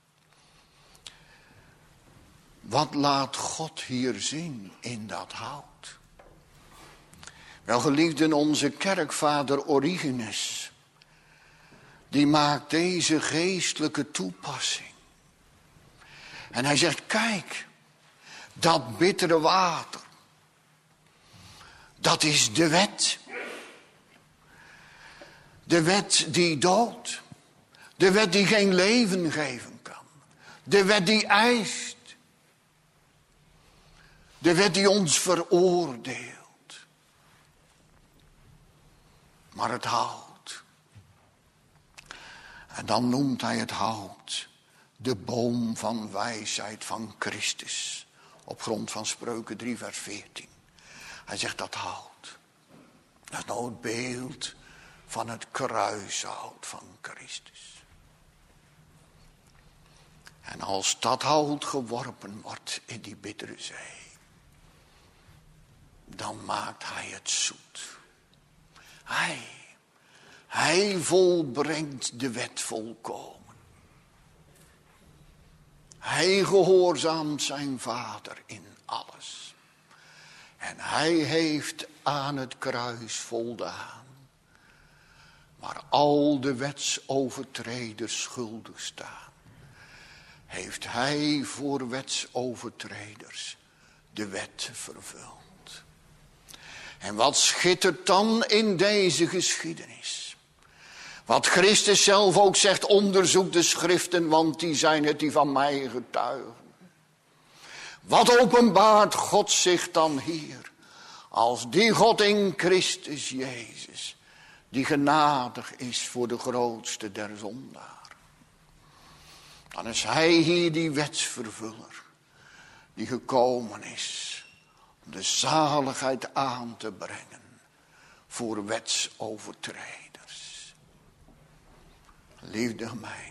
Wat laat God hier zien in dat hout? Wel geliefden, onze kerkvader Origenes, die maakt deze geestelijke toepassing. En hij zegt, kijk, dat bittere water, dat is de wet. De wet die doodt. De wet die geen leven geven kan. De wet die eist. De wet die ons veroordeelt. Maar het hout. En dan noemt hij het hout de boom van wijsheid van Christus. Op grond van Spreuken 3 vers 14. Hij zegt dat hout. Dat is nou het beeld van het kruishout van Christus. En als dat hout geworpen wordt in die bittere zee, dan maakt hij het zoet. Hij volbrengt de wet volkomen. Hij gehoorzaamt zijn vader in alles. En hij heeft aan het kruis voldaan. Waar al de wetsovertreders schuldig staan, heeft hij voor wetsovertreders de wet vervuld. En wat schittert dan in deze geschiedenis? Wat Christus zelf ook zegt, onderzoek de schriften, want die zijn het die van mij getuigen. Wat openbaart God zich dan hier? Als die God in Christus Jezus, die genadig is voor de grootste der zondaren. Dan is hij hier die wetsvervuller, die gekomen is om de zaligheid aan te brengen voor wetsovertreders. Liefde gemeente,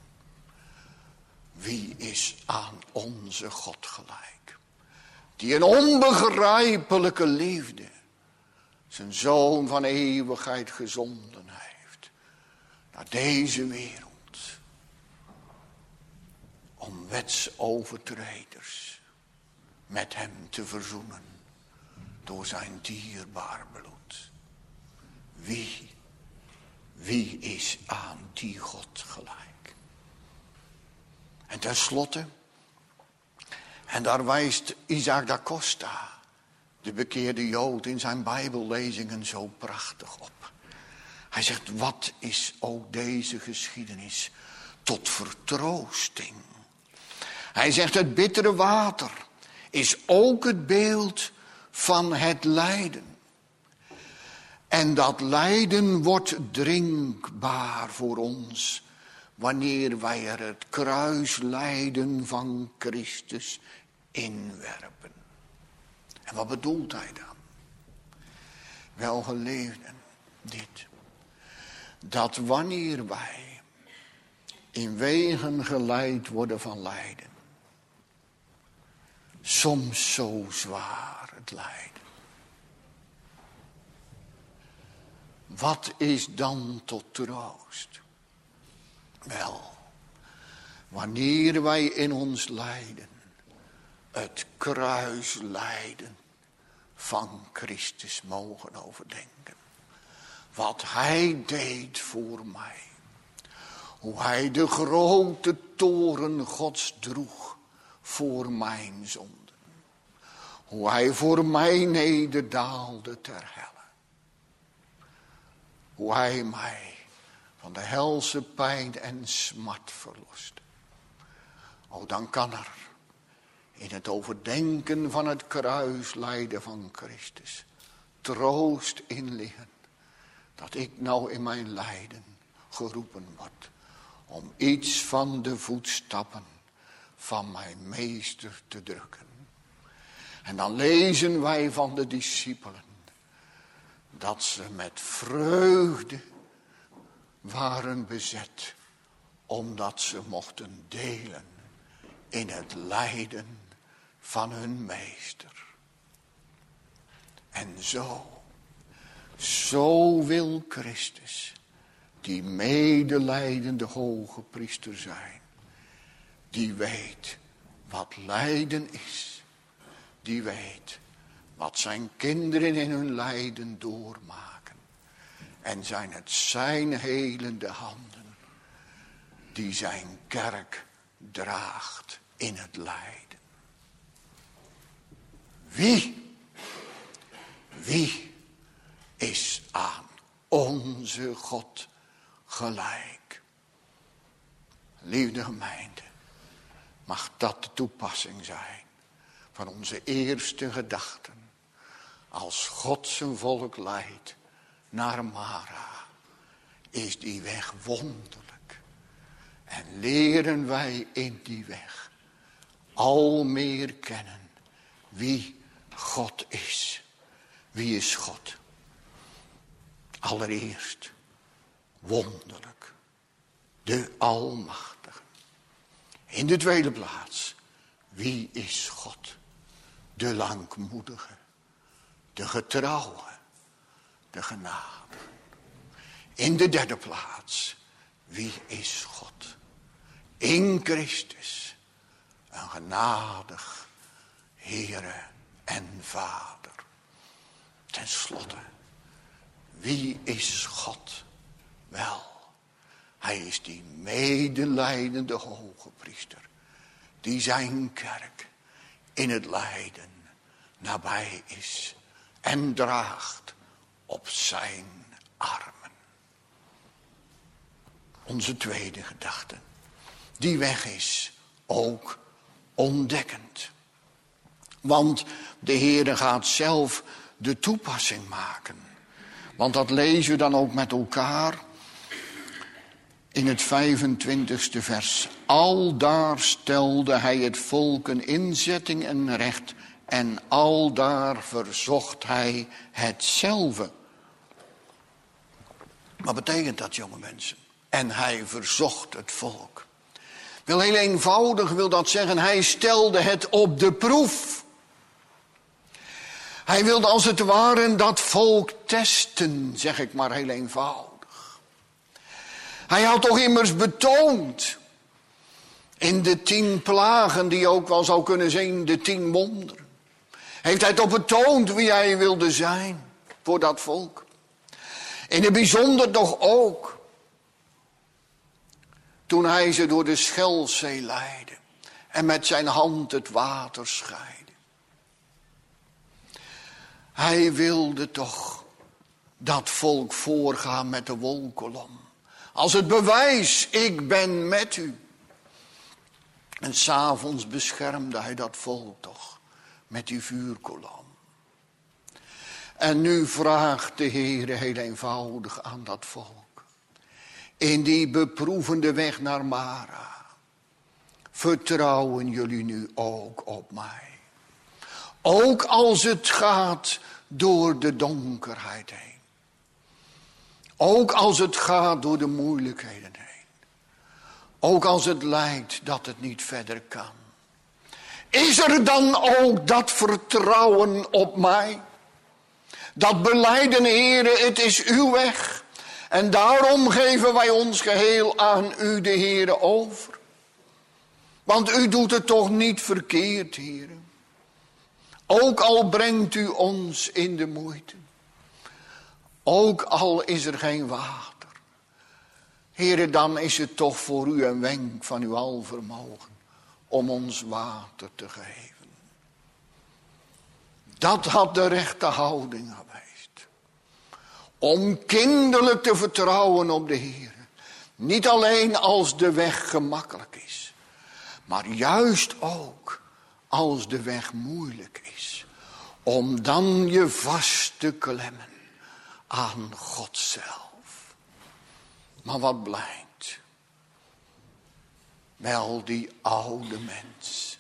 wie is aan onze God gelijk? Die een onbegrijpelijke liefde zijn zoon van eeuwigheid gezonden heeft naar deze wereld. Om wetsovertreders met hem te verzoenen door zijn dierbaar bloed. Wie is aan die God gelijk? En tenslotte, en daar wijst Isaac da Costa, de bekeerde Jood, in zijn Bijbellezingen zo prachtig op. Hij zegt, wat is ook deze geschiedenis tot vertroosting? Hij zegt, het bittere water is ook het beeld van het lijden. En dat lijden wordt drinkbaar voor ons wanneer wij er het kruislijden van Christus inwerpen. En wat bedoelt hij dan? Wel, geliefden, dit. Dat wanneer wij in wegen geleid worden van lijden, soms zo zwaar het lijden. Wat is dan tot troost? Wel, wanneer wij in ons lijden het kruislijden van Christus mogen overdenken. Wat hij deed voor mij. Hoe hij de grote toren Gods droeg voor mijn zonden. Hoe hij voor mij nederdaalde ter helle. Hoe hij mij van de helse pijn en smart verloste. O, dan kan er in het overdenken van het kruislijden van Christus troost in liggen. Dat ik nou in mijn lijden geroepen word om iets van de voetstappen van mijn meester te drukken. En dan lezen wij van de discipelen dat ze met vreugde waren bezet, omdat ze mochten delen in het lijden van hun meester. En zo wil Christus, die medelijdende hoge priester zijn, die weet wat lijden is, die weet wat zijn kinderen in hun lijden doormaken. En zijn het zijn helende handen die zijn kerk draagt in het lijden. Wie is aan onze God gelijk? Liefde gemeente, mag dat de toepassing zijn van onze eerste gedachten. Als God zijn volk leidt naar Mara, is die weg wonderlijk. En leren wij in die weg al meer kennen wie God is. Wie is God? Allereerst wonderlijk, de Almachtige. In de tweede plaats, wie is God? De langmoedige, de getrouwe, de genadige. In de derde plaats, wie is God? In Christus, een genadig Heere en Vader. Ten slotte, wie is God? Wel, hij is die medelijdende hoge priester, die zijn kerk in het lijden nabij is en draagt op zijn armen. Onze tweede gedachte, die weg is ook ontdekkend. Want de Heere gaat zelf de toepassing maken. Want dat lezen we dan ook met elkaar in het 25e vers. Aldaar stelde hij het volk een inzetting en recht. En aldaar verzocht hij hetzelfde. Wat betekent dat, jonge mensen? En hij verzocht het volk. Wel, heel eenvoudig wil dat zeggen, hij stelde het op de proef. Hij wilde als het ware dat volk testen, zeg ik maar heel eenvoudig. Hij had toch immers betoond in de 10 plagen, die ook wel zou kunnen zijn, de 10 wonderen. Heeft hij toch betoond wie hij wilde zijn voor dat volk. In het bijzonder toch ook toen hij ze door de Schelzee leidde en met zijn hand het water scheidde. Hij wilde toch dat volk voorgaan met de wolkolom. Als het bewijs, ik ben met u. En 's avonds beschermde hij dat volk toch met die vuurkolom. En nu vraagt de Heer heel eenvoudig aan dat volk. in die beproevende weg naar Mara, vertrouwen jullie nu ook op mij. Ook als het gaat door de donkerheid heen. Ook als het gaat door de moeilijkheden heen. Ook als het lijkt dat het niet verder kan. Is er dan ook dat vertrouwen op mij? Dat belijden, Heere, het is uw weg. En daarom geven wij ons geheel aan u, de Heere, over. Want u doet het toch niet verkeerd, Heere. Ook al brengt u ons in de moeite. Ook al is er geen water. Heere, dan is het toch voor u een wenk van uw alvermogen om ons water te geven. Dat had de rechte houding geweest. Om kinderlijk te vertrouwen op de Heer. Niet alleen als de weg gemakkelijk is. Maar juist ook als de weg moeilijk is. Om dan je vast te klemmen aan God zelf. Maar wat blijkt? Wel, die oude mens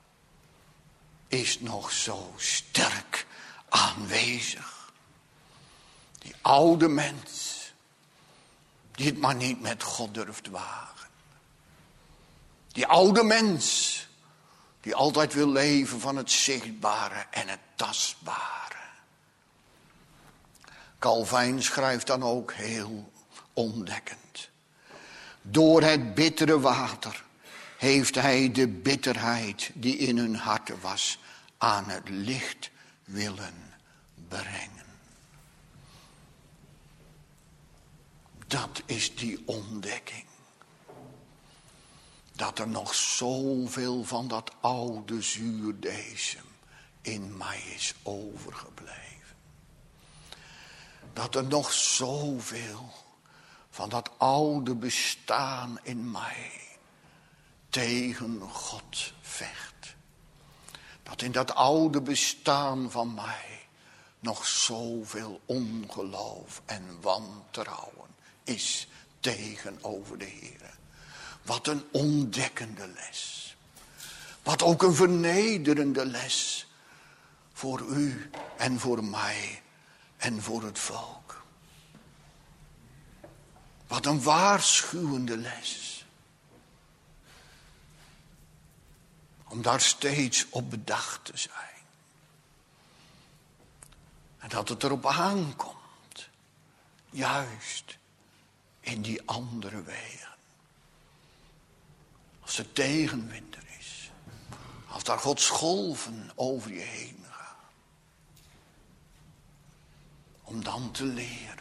is nog zo sterk aanwezig. Die oude mens die het maar niet met God durft wagen. Die oude mens die altijd wil leven van het zichtbare en het tastbare. Calvijn schrijft dan ook heel ontdekkend. Door het bittere water heeft hij de bitterheid die in hun harten was aan het licht willen brengen. Dat is die ontdekking. Dat er nog zoveel van dat oude zuurdesem in mij is overgebleven. Dat er nog zoveel van dat oude bestaan in mij tegen God vecht. Dat in dat oude bestaan van mij nog zoveel ongeloof en wantrouwen is tegenover de Heer. Wat een ontdekkende les. Wat ook een vernederende les voor u en voor mij en voor het volk. Wat een waarschuwende les. Om daar steeds op bedacht te zijn. En dat het erop aankomt. Juist in die andere wegen. Als er tegenwind er is. Als daar Gods golven over je heen gaan. Om dan te leren.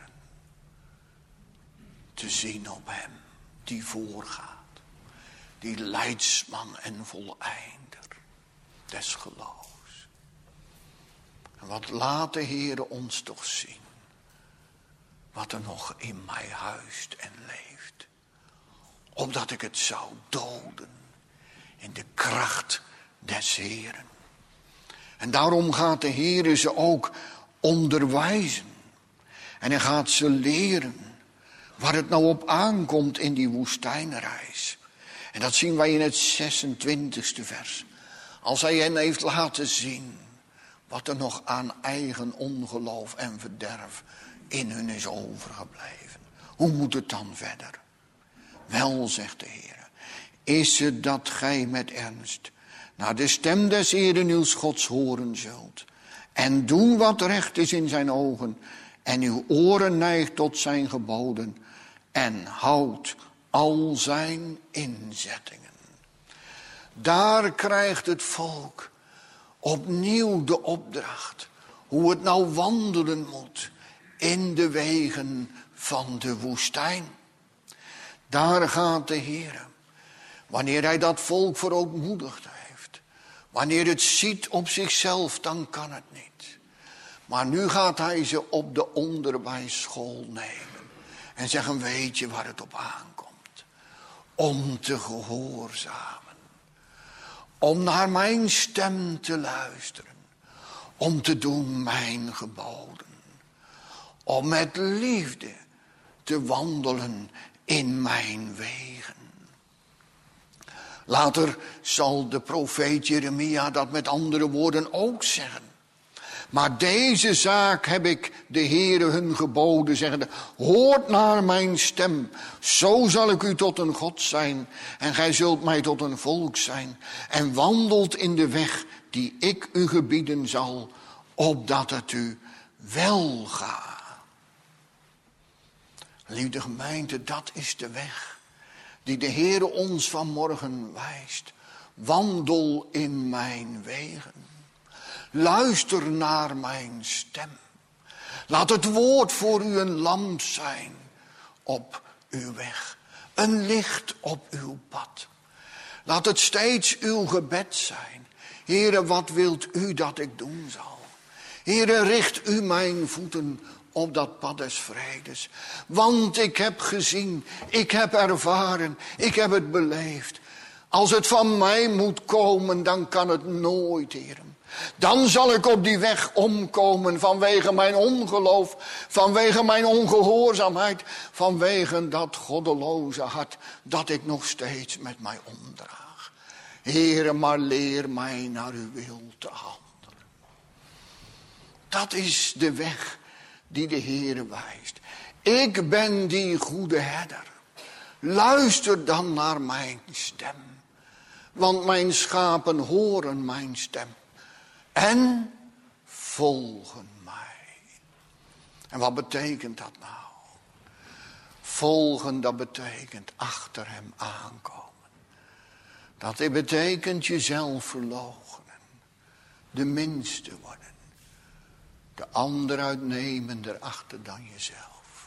Te zien op hem die voorgaat. Die leidsman en voleinder des geloofs. En wat laat de Heere ons toch zien. Wat er nog in mij huist en leeft. Opdat ik het zou doden in de kracht des Heeren. En daarom gaat de Heere ze ook onderwijzen. En hij gaat ze leren waar het nou op aankomt in die woestijnreis. En dat zien wij in het 26e vers. Als hij hen heeft laten zien wat er nog aan eigen ongeloof en verderf in hun is overgebleven. Hoe moet het dan verder? Wel, zegt de Heer, is het dat gij met ernst naar de stem des Heeren uw Gods horen zult. En doen wat recht is in zijn ogen. En uw oren neigt tot zijn geboden. En houdt al zijn inzettingen. Daar krijgt het volk opnieuw de opdracht. Hoe het nou wandelen moet in de wegen van de woestijn. Daar gaat de Heer. Wanneer hij dat volk verootmoedigd heeft. Wanneer het ziet op zichzelf, dan kan het niet. Maar nu gaat hij ze op de onderwijsschool nemen. En zeggen, weet je waar het op aankomt? Om te gehoorzamen. Om naar mijn stem te luisteren. Om te doen mijn geboden. Om met liefde te wandelen in mijn wegen. Later zal de profeet Jeremia dat met andere woorden ook zeggen. Maar deze zaak heb ik de Heere hun geboden, zeggende, hoort naar mijn stem, zo zal ik u tot een God zijn, en gij zult mij tot een volk zijn, en wandelt in de weg die ik u gebieden zal, opdat het u wel gaat. Lieve gemeente, dat is de weg die de Heere ons vanmorgen wijst. Wandel in mijn wegen. Luister naar mijn stem. Laat het woord voor u een lamp zijn op uw weg. Een licht op uw pad. Laat het steeds uw gebed zijn. Heere, wat wilt u dat ik doen zal? Heere, richt u mijn voeten op dat pad des vredes. Want ik heb gezien, ik heb ervaren, ik heb het beleefd. Als het van mij moet komen, dan kan het nooit, Heere. Dan zal ik op die weg omkomen vanwege mijn ongeloof, vanwege mijn ongehoorzaamheid, vanwege dat goddeloze hart dat ik nog steeds met mij omdraag. Heere, maar leer mij naar uw wil te handelen. Dat is de weg die de Heere wijst. Ik ben die goede herder. Luister dan naar mijn stem. Want mijn schapen horen mijn stem. En volgen mij. En wat betekent dat nou? Volgen, dat betekent achter hem aankomen. Dat betekent jezelf verloochenen. De minste worden. De ander uitnemen erachter dan jezelf.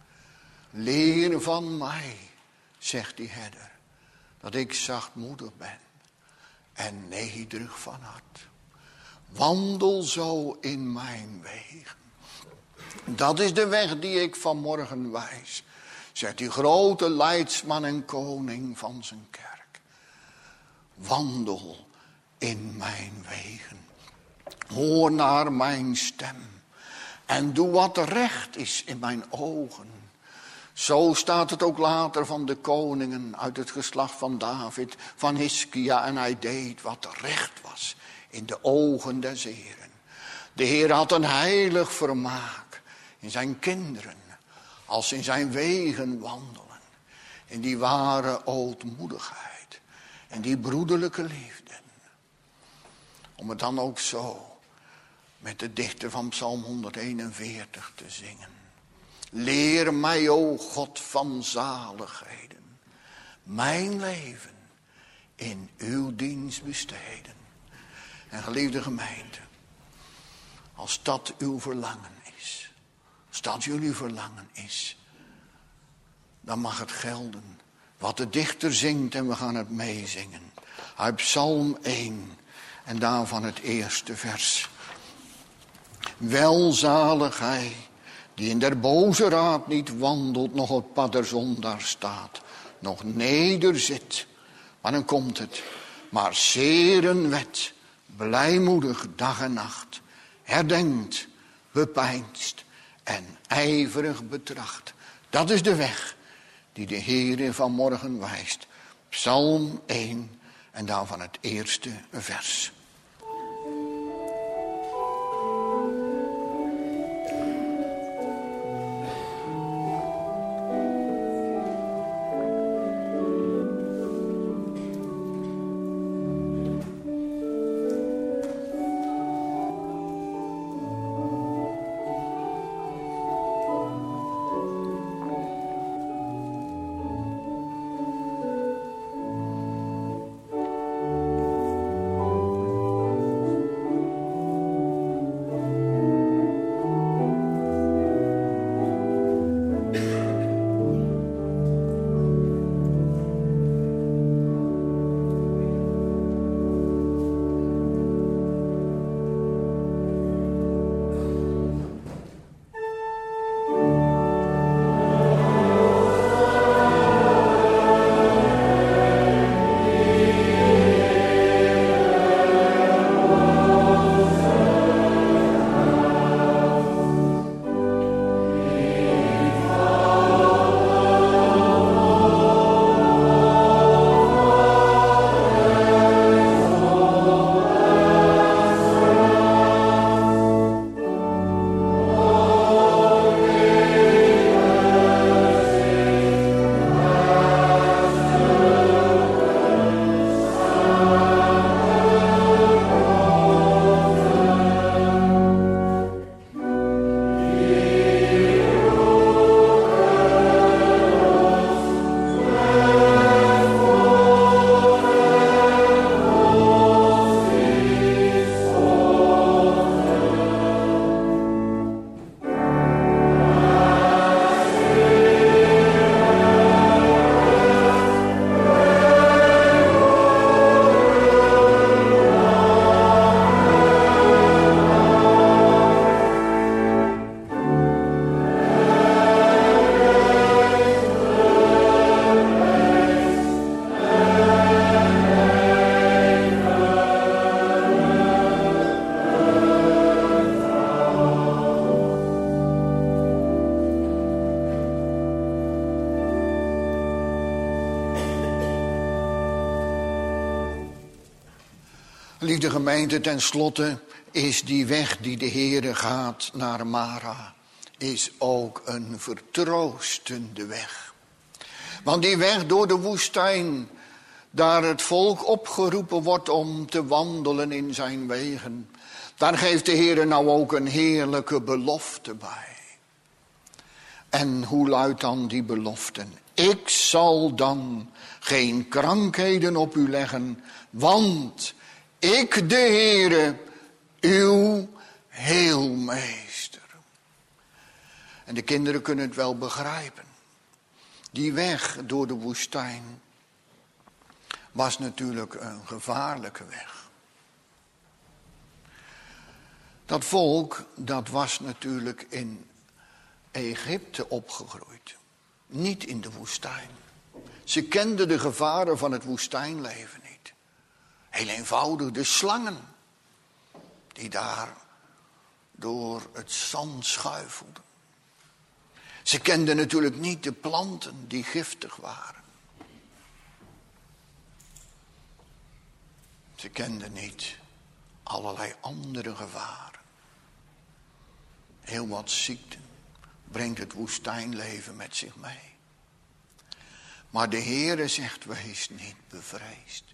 Leer van mij, zegt die herder, dat ik zachtmoedig ben en nederig van hart. Wandel zo in mijn wegen. Dat is de weg die ik vanmorgen wijs, zegt die grote leidsman en koning van zijn kerk. Wandel in mijn wegen. Hoor naar mijn stem. En doe wat recht is in mijn ogen. Zo staat het ook later van de koningen uit het geslacht van David, van Hiskia. En hij deed wat recht was in de ogen des Heeren. De Heer had een heilig vermaak in zijn kinderen, als in zijn wegen wandelen. In die ware ootmoedigheid en die broederlijke liefde. Om het dan ook zo met de dichter van Psalm 141 te zingen. Leer mij, o God van zaligheden, mijn leven in uw dienst besteden. En geliefde gemeente, als dat uw verlangen is, als dat jullie verlangen is, dan mag het gelden wat de dichter zingt en we gaan het meezingen. Uit Psalm 1 en daarvan het eerste vers. Welzalig hij die in der boze raad niet wandelt, nog op pad der zondaar staat, nog nederzit. Maar dan komt het, maar zeer een wet, blijmoedig dag en nacht, herdenkt, bepeinst en ijverig betracht. Dat is de weg die de Heere vanmorgen wijst. Psalm 1 en daarvan het eerste vers. Lieve gemeente, tenslotte is die weg die de Heere gaat naar Mara, is ook een vertroostende weg. Want die weg door de woestijn, daar het volk opgeroepen wordt om te wandelen in zijn wegen, daar geeft de Heere nou ook een heerlijke belofte bij. En hoe luidt dan die belofte? Ik zal dan geen krankheden op u leggen, want ik, de Heere, uw heelmeester. En de kinderen kunnen het wel begrijpen. Die weg door de woestijn was natuurlijk een gevaarlijke weg. Dat volk, dat was natuurlijk in Egypte opgegroeid. Niet in de woestijn. Ze kenden de gevaren van het woestijnleven niet. Heel eenvoudig, de slangen die daar door het zand schuifelden. Ze kenden natuurlijk niet de planten die giftig waren. Ze kenden niet allerlei andere gevaren. Heel wat ziekten brengt het woestijnleven met zich mee. Maar de Heere zegt, wees niet bevreesd.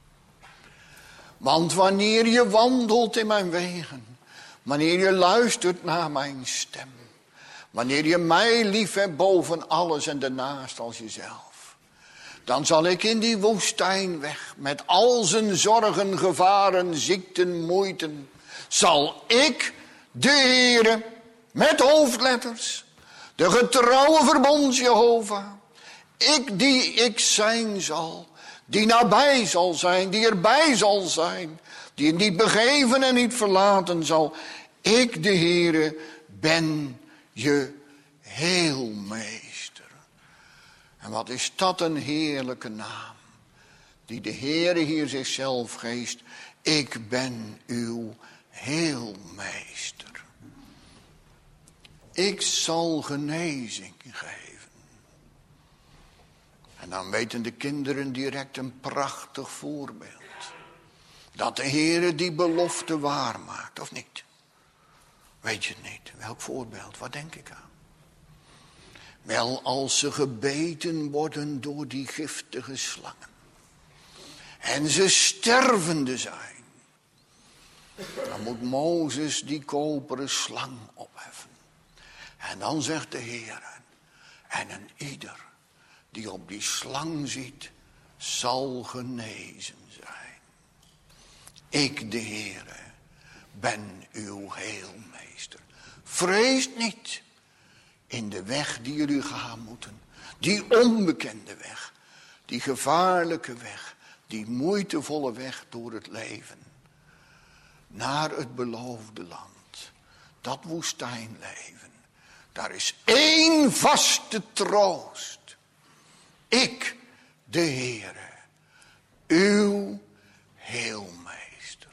Want wanneer je wandelt in mijn wegen, wanneer je luistert naar mijn stem, wanneer je mij lief hebt boven alles en daarnaast als jezelf, dan zal ik in die woestijnweg met al zijn zorgen, gevaren, ziekten, moeiten, zal ik, de Heere, met hoofdletters, de getrouwe verbond Jehovah, ik die ik zijn zal, die nabij zal zijn, die erbij zal zijn, die het niet begeven en niet verlaten zal. Ik, de Heere, ben je heelmeester. En wat is dat een heerlijke naam, die de Heere hier zichzelf geeft. Ik ben uw heelmeester. Ik zal genezing geven. En dan weten de kinderen direct een prachtig voorbeeld. Dat de Heere die belofte waarmaakt, of niet? Weet je het niet? Welk voorbeeld? Wat denk ik aan? Wel, als ze gebeten worden door die giftige slangen. En ze stervende zijn. Dan moet Mozes die koperen slang opheffen. En dan zegt de Heer, en een ieder die op die slang ziet, zal genezen zijn. Ik, de Heere, ben uw heelmeester. Vrees niet in de weg die jullie gaan moeten. Die onbekende weg. Die gevaarlijke weg. Die moeitevolle weg door het leven. Naar het beloofde land. Dat woestijnleven. Daar is één vaste troost. Ik, de Heere, uw heelmeester.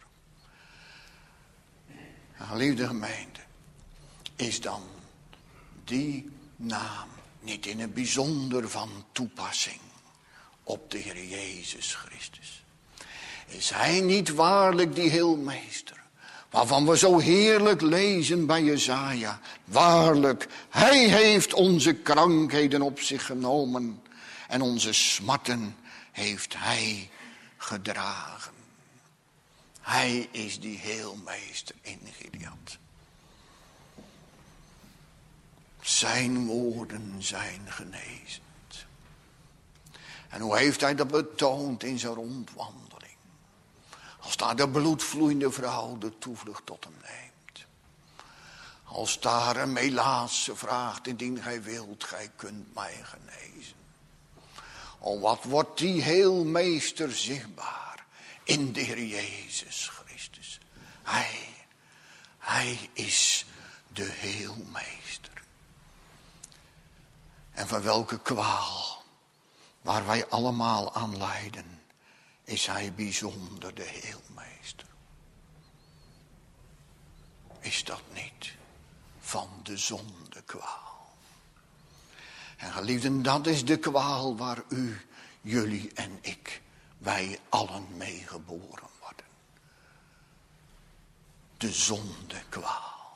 Geliefde gemeente, is dan die naam niet in het bijzonder van toepassing op de Heer Jezus Christus? Is hij niet waarlijk die heelmeester, waarvan we zo heerlijk lezen bij Jesaja? Waarlijk, hij heeft onze krankheden op zich genomen en onze smarten heeft hij gedragen. Hij is die heelmeester in Gilead. Zijn woorden zijn genezend. En hoe heeft hij dat betoond in zijn rondwandeling? Als daar de bloedvloeiende vrouw de toevlucht tot hem neemt. Als daar een melaatse vraagt, indien gij wilt, gij kunt mij genezen. Oh, wat wordt die heelmeester zichtbaar in de Heer Jezus Christus. Hij is de heelmeester. En van welke kwaal, waar wij allemaal aan lijden, is hij bijzonder de heelmeester. Is dat niet van de zondekwaal? En geliefden, dat is de kwaal waar u, jullie en ik, wij allen mee geboren worden. de zondekwaal.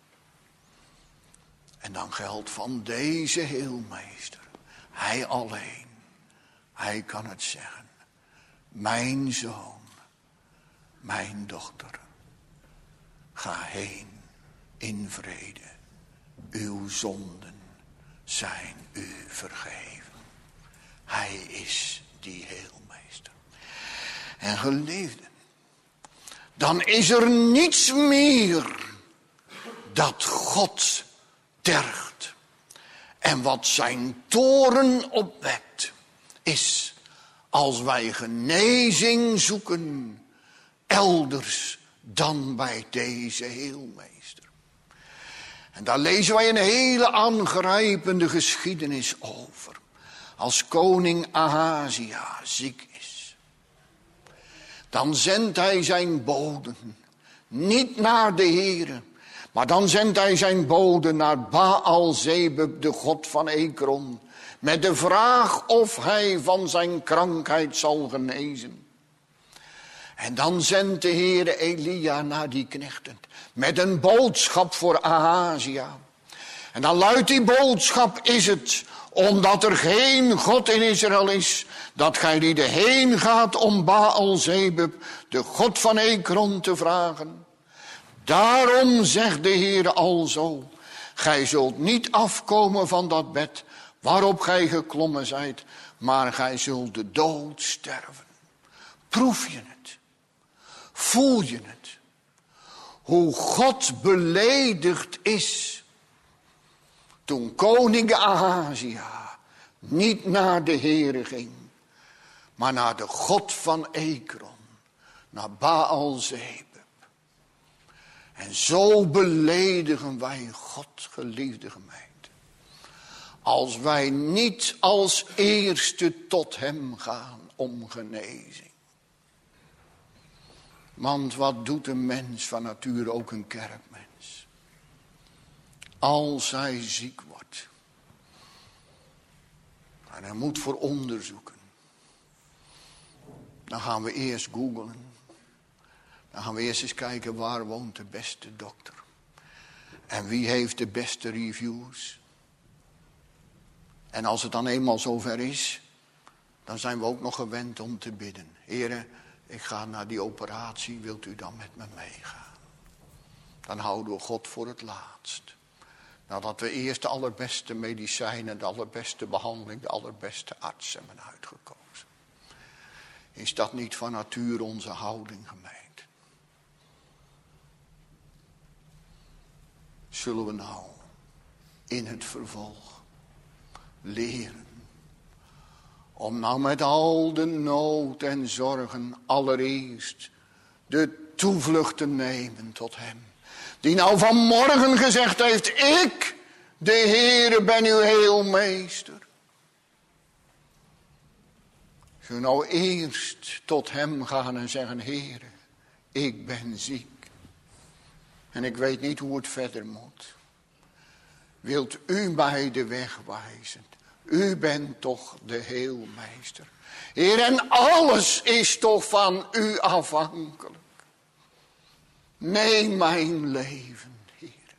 En dan geldt van deze heelmeester, hij alleen, hij kan het zeggen. Mijn zoon, mijn dochter, ga heen in vrede. Uw zonden zijn u vergeven. Hij is die heelmeester. En geliefden, dan is er niets meer dat God tergt. En wat zijn toorn opwekt, is als wij genezing zoeken elders dan bij deze heelmeester. En daar lezen wij een hele aangrijpende geschiedenis over. Als koning Ahazia ziek is, dan zendt hij zijn boden niet naar de Heere, maar dan zendt hij zijn boden naar Baal-Zebub, de god van Ekron, met de vraag of hij van zijn krankheid zal genezen. En dan zendt de Heere Elia naar die knechten met een boodschap voor Ahazia. En dan luidt die boodschap: is het omdat er geen God in Israël is, dat gij lieden heen gaat om Baal-Zebub, de god van Ekron, te vragen? Daarom zegt de Heere alzo: gij zult niet afkomen van dat bed waarop gij geklommen zijt, maar gij zult de dood sterven. Proef je het? Voel je het? Hoe God beledigd is toen koning Ahazia niet naar de Heere ging, maar naar de god van Ekron, naar Baal-Zebub. En zo beledigen wij God, geliefde gemeente, als wij niet als eerste tot hem gaan om genezing. Want wat doet een mens van nature, ook een kerkmens, als hij ziek wordt en hij moet voor onderzoeken? Dan gaan we eerst googlen. Dan gaan we eerst eens kijken, waar woont de beste dokter? En wie heeft de beste reviews? En als het dan eenmaal zover is, dan zijn we ook nog gewend om te bidden. Heere, ik ga naar die operatie, wilt u dan met me meegaan? Dan houden we God voor het laatst. Nadat we eerst de allerbeste medicijnen, de allerbeste behandeling, de allerbeste arts hebben uitgekozen. Is dat niet van nature onze houding, gemeente? Zullen we nou in het vervolg leren om nou met al de nood en zorgen allereerst de toevlucht te nemen tot hem, die nou vanmorgen gezegd heeft: ik, de Heere, ben uw heelmeester. Zullen we nou eerst tot hem gaan en zeggen: Heere, ik ben ziek en ik weet niet hoe het verder moet. Wilt u mij de weg wijzen? U bent toch de heelmeester. Heer, en alles is toch van u afhankelijk. Neem mijn leven, Heer.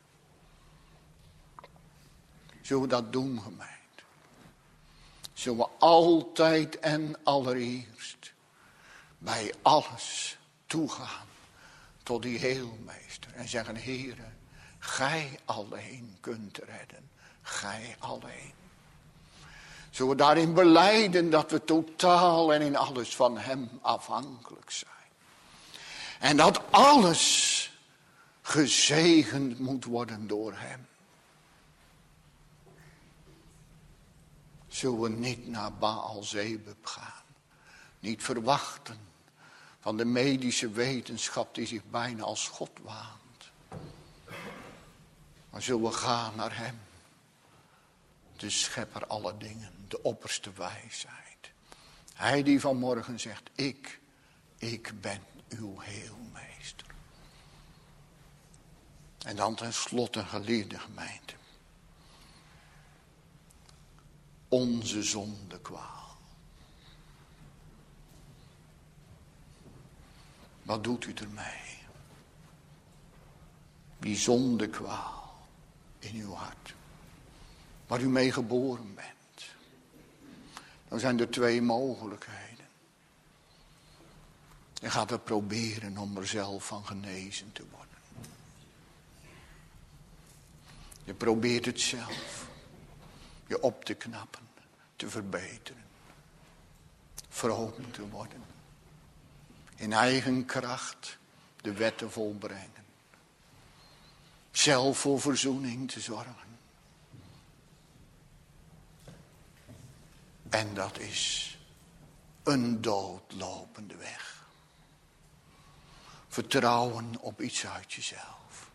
Zullen we dat doen, gemeente? Zullen we altijd en allereerst bij alles toegaan tot die heelmeester en zeggen: Heere, gij alleen kunt redden. Gij alleen. Zullen we daarin belijden dat we totaal en in alles van hem afhankelijk zijn. En dat alles gezegend moet worden door hem. Zullen we niet naar Baal-Zebub gaan. Niet verwachten van de medische wetenschap die zich bijna als God waant. Maar zullen we gaan naar hem. De schepper aller dingen, de opperste wijsheid. Hij die vanmorgen zegt: ik ben uw heelmeester. En dan tenslotte, geliefde gemeente, onze zondekwaal. Wat doet u ermee? die zondekwaal in uw hart. Waar u mee geboren bent. Dan zijn er twee mogelijkheden. Je gaat het proberen om er zelf van genezen te worden. Je probeert het zelf. Je op te knappen. Te verbeteren. Vroom te worden. In eigen kracht de wet te volbrengen. Zelf voor verzoening te zorgen. En dat is een doodlopende weg. Vertrouwen op iets uit jezelf.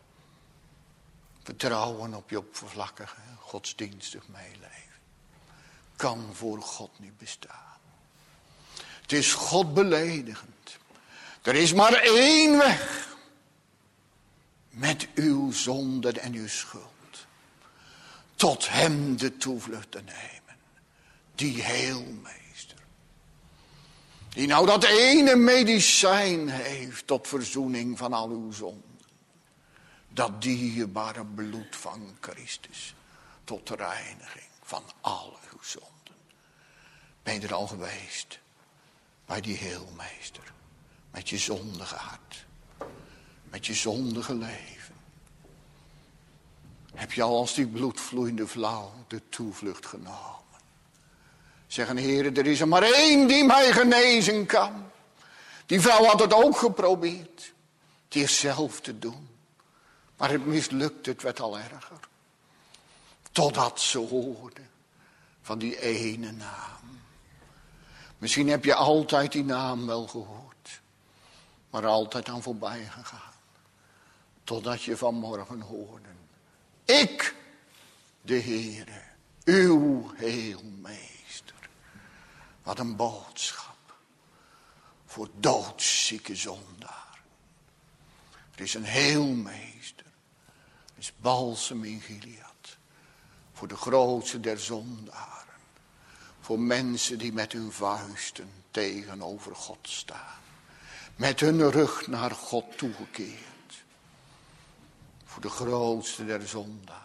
Vertrouwen op je oppervlakkige, godsdienstig meeleven. Kan voor God niet bestaan. Het is God beledigend. Er is maar één weg. Met uw zonden en uw schuld. Tot hem de toevlucht te nemen. Die heelmeester. Die nou dat ene medicijn heeft tot verzoening van al uw zonden. Dat dierbare bloed van Christus. Tot de reiniging van al uw zonden. Ben je er al geweest? Bij die heelmeester. Met je zondige hart. Met je zondige leven. Heb je al als die bloedvloeiende vrouw de toevlucht genomen? Zeggen, Heer, er is er maar één die mij genezen kan. Die vrouw had het ook geprobeerd. Het eerst zelf te doen. Maar het mislukte, het werd al erger. Totdat ze hoorde van die ene naam. Misschien heb je altijd die naam wel gehoord. Maar er altijd aan voorbij gegaan. Totdat je vanmorgen hoorde. Ik, de Heere, uw heelmeester. Wat een boodschap. Voor doodzieke zondaren. Er is een heelmeester. Er is balsem in Gilead. Voor de grootste der zondaren. Voor mensen die met hun vuisten tegenover God staan. Met hun rug naar God toegekeerd. Voor de grootste der zondaren.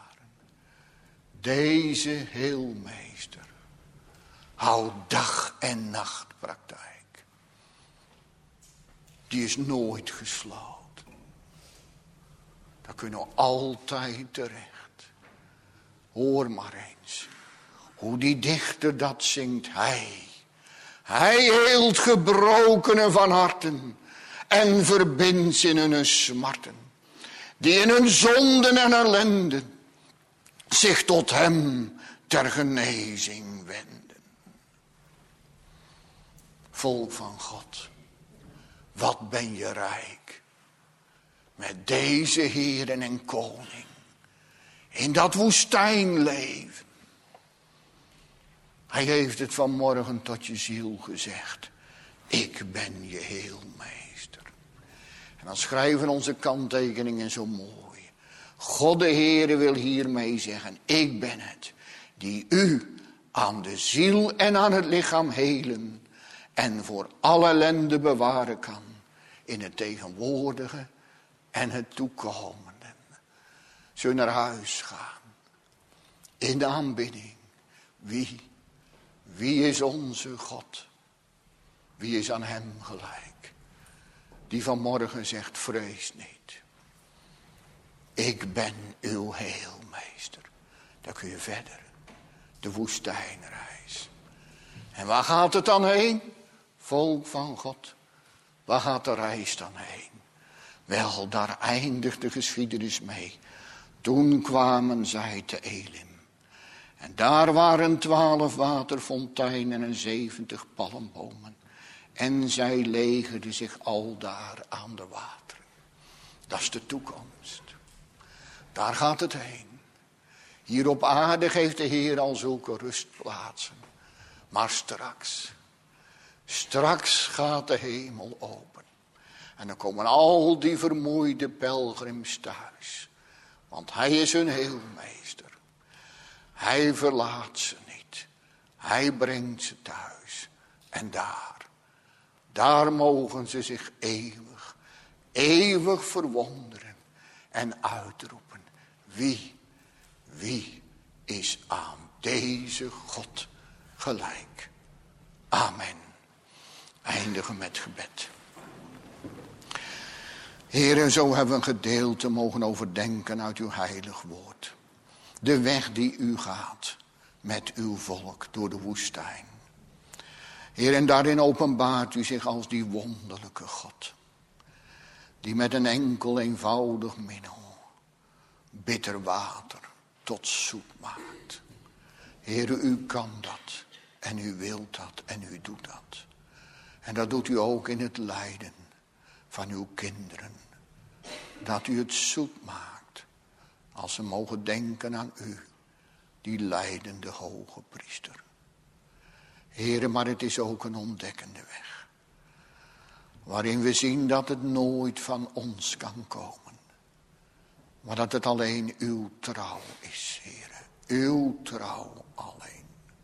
Deze heelmeester houdt dag en nacht praktijk. Die is nooit gesloten. Daar kunnen we altijd terecht. Hoor maar eens. Hoe die dichter dat zingt. Hij heelt gebrokenen van harten. En verbindt ze in hun smarten. Die in hun zonden en ellende. Zich tot hem ter genezing wenden. Volk van God. Wat ben je rijk. Met deze Heeren en Koning. In dat woestijnleven. Hij heeft het vanmorgen tot je ziel gezegd. Ik ben je heelmeester. En dan schrijven onze kanttekeningen zo mooi. God de Heere wil hiermee zeggen. Ik ben het. Die u aan de ziel en aan het lichaam helen. En voor alle ellende bewaren kan. In het tegenwoordige en het toekomende. Zullen we naar huis gaan. In de aanbidding. Wie is onze God? Wie is aan hem gelijk? Die vanmorgen zegt, vrees niet. Ik ben uw heelmeester. Dan kun je verder. De woestijnreis. En waar gaat het dan heen? Volk van God. Waar gaat de reis dan heen? Wel, daar eindigt de geschiedenis mee. Toen kwamen zij te Elim. En daar waren 12 waterfonteinen en 70 palmbomen. En zij legerden zich aldaar aan de wateren. Dat is de toekomst. Daar gaat het heen. Hier op aarde geeft de Heer al zulke rustplaatsen. Maar straks gaat de hemel open. En dan komen al die vermoeide pelgrims thuis. Want hij is hun heelmeester. Hij verlaat ze niet. Hij brengt ze thuis. En daar mogen ze zich eeuwig verwonderen. en uitroepen. Wie is aan deze God gelijk? Amen. Eindigen met gebed. Heere, zo hebben we een gedeelte mogen overdenken uit uw heilig woord. De weg die u gaat met uw volk door de woestijn. Heer, en daarin openbaart u zich als die wonderlijke God. Die met een enkel eenvoudig middel bitter water tot zoet maakt. Heer, u kan dat en u wilt dat en u doet dat. En dat doet u ook in het lijden van uw kinderen. Dat u het zoet maakt als ze mogen denken aan u, die lijdende hoge priester. Heere, maar het is ook een ontdekkende weg. Waarin we zien dat het nooit van ons kan komen. Maar dat het alleen uw trouw is, Heere. Uw trouw alleen.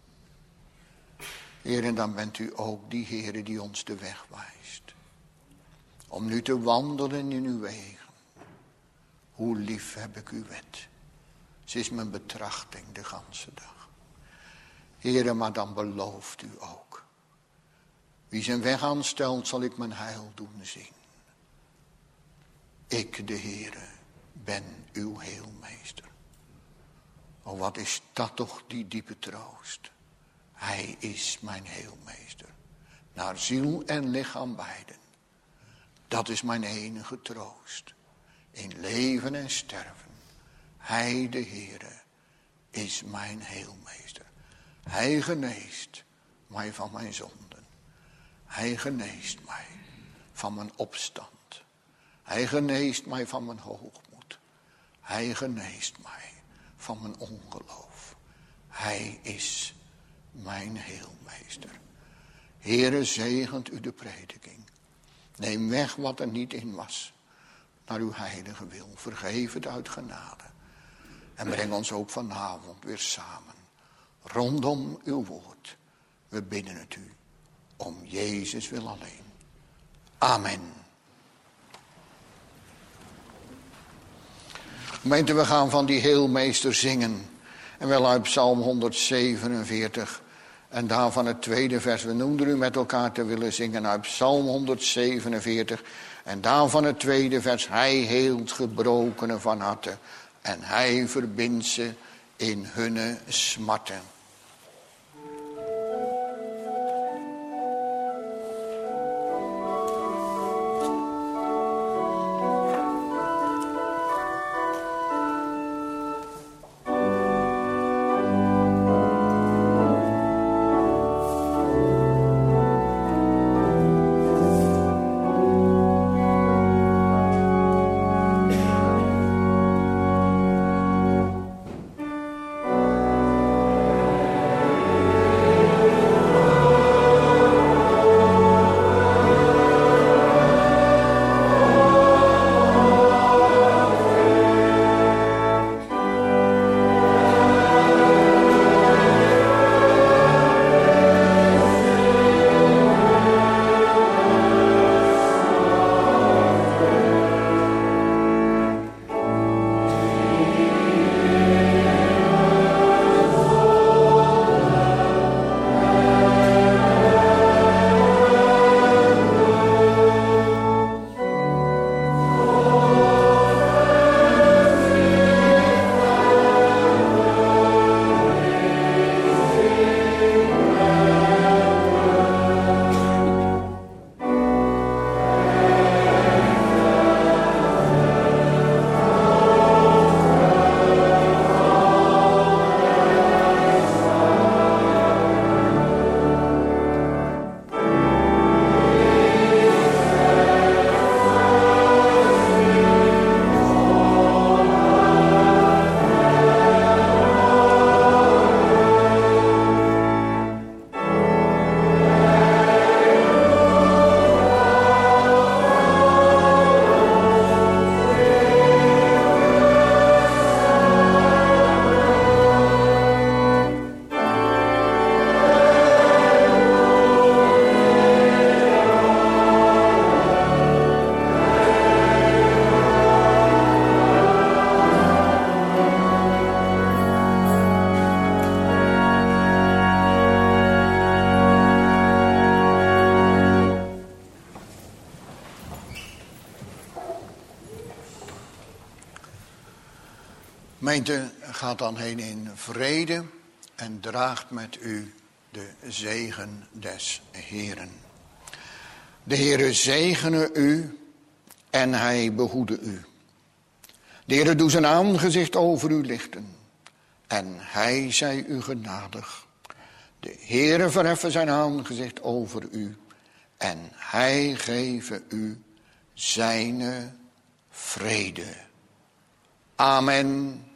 Heere, en dan bent u ook die Heere die ons de weg wijst. Om nu te wandelen in uw wegen. Hoe lief heb ik uw wet. Ze is mijn betrachting de ganse dag. Heere, maar dan belooft u ook. Wie zijn weg aanstelt, zal ik mijn heil doen zien. Ik, de Heere, ben uw heelmeester. Oh, wat is dat toch die diepe troost. Hij is mijn heelmeester. Naar ziel en lichaam beiden. Dat is mijn enige troost. In leven en sterven. Hij, de Heere, is mijn heelmeester. Hij geneest mij van mijn zonden. Hij geneest mij van mijn opstand. Hij geneest mij van mijn hoogmoed. Hij geneest mij van mijn ongeloof. Hij is mijn heelmeester. Heere, zegent u de prediking. Neem weg wat er niet in was. Naar uw heilige wil. Vergeef het uit genade. En breng ons ook vanavond weer samen. Rondom uw woord. We bidden het u. Om Jezus wil alleen. Amen. Gemeente, we gaan van die heelmeester zingen. En wel uit Psalm 147. En daarvan het tweede vers. We noemden u met elkaar te willen zingen uit Psalm 147. En daarvan het tweede vers. Hij heelt gebrokenen van harte. En hij verbindt ze in hunne smarten. Gemeente, gaat dan heen in vrede en draagt met u de zegen des Heeren. De Heere zegene u en hij behoede u. De Heere doe zijn aangezicht over u lichten en hij zij u genadig. De Heere verheffen zijn aangezicht over u en hij geven u zijne vrede. Amen.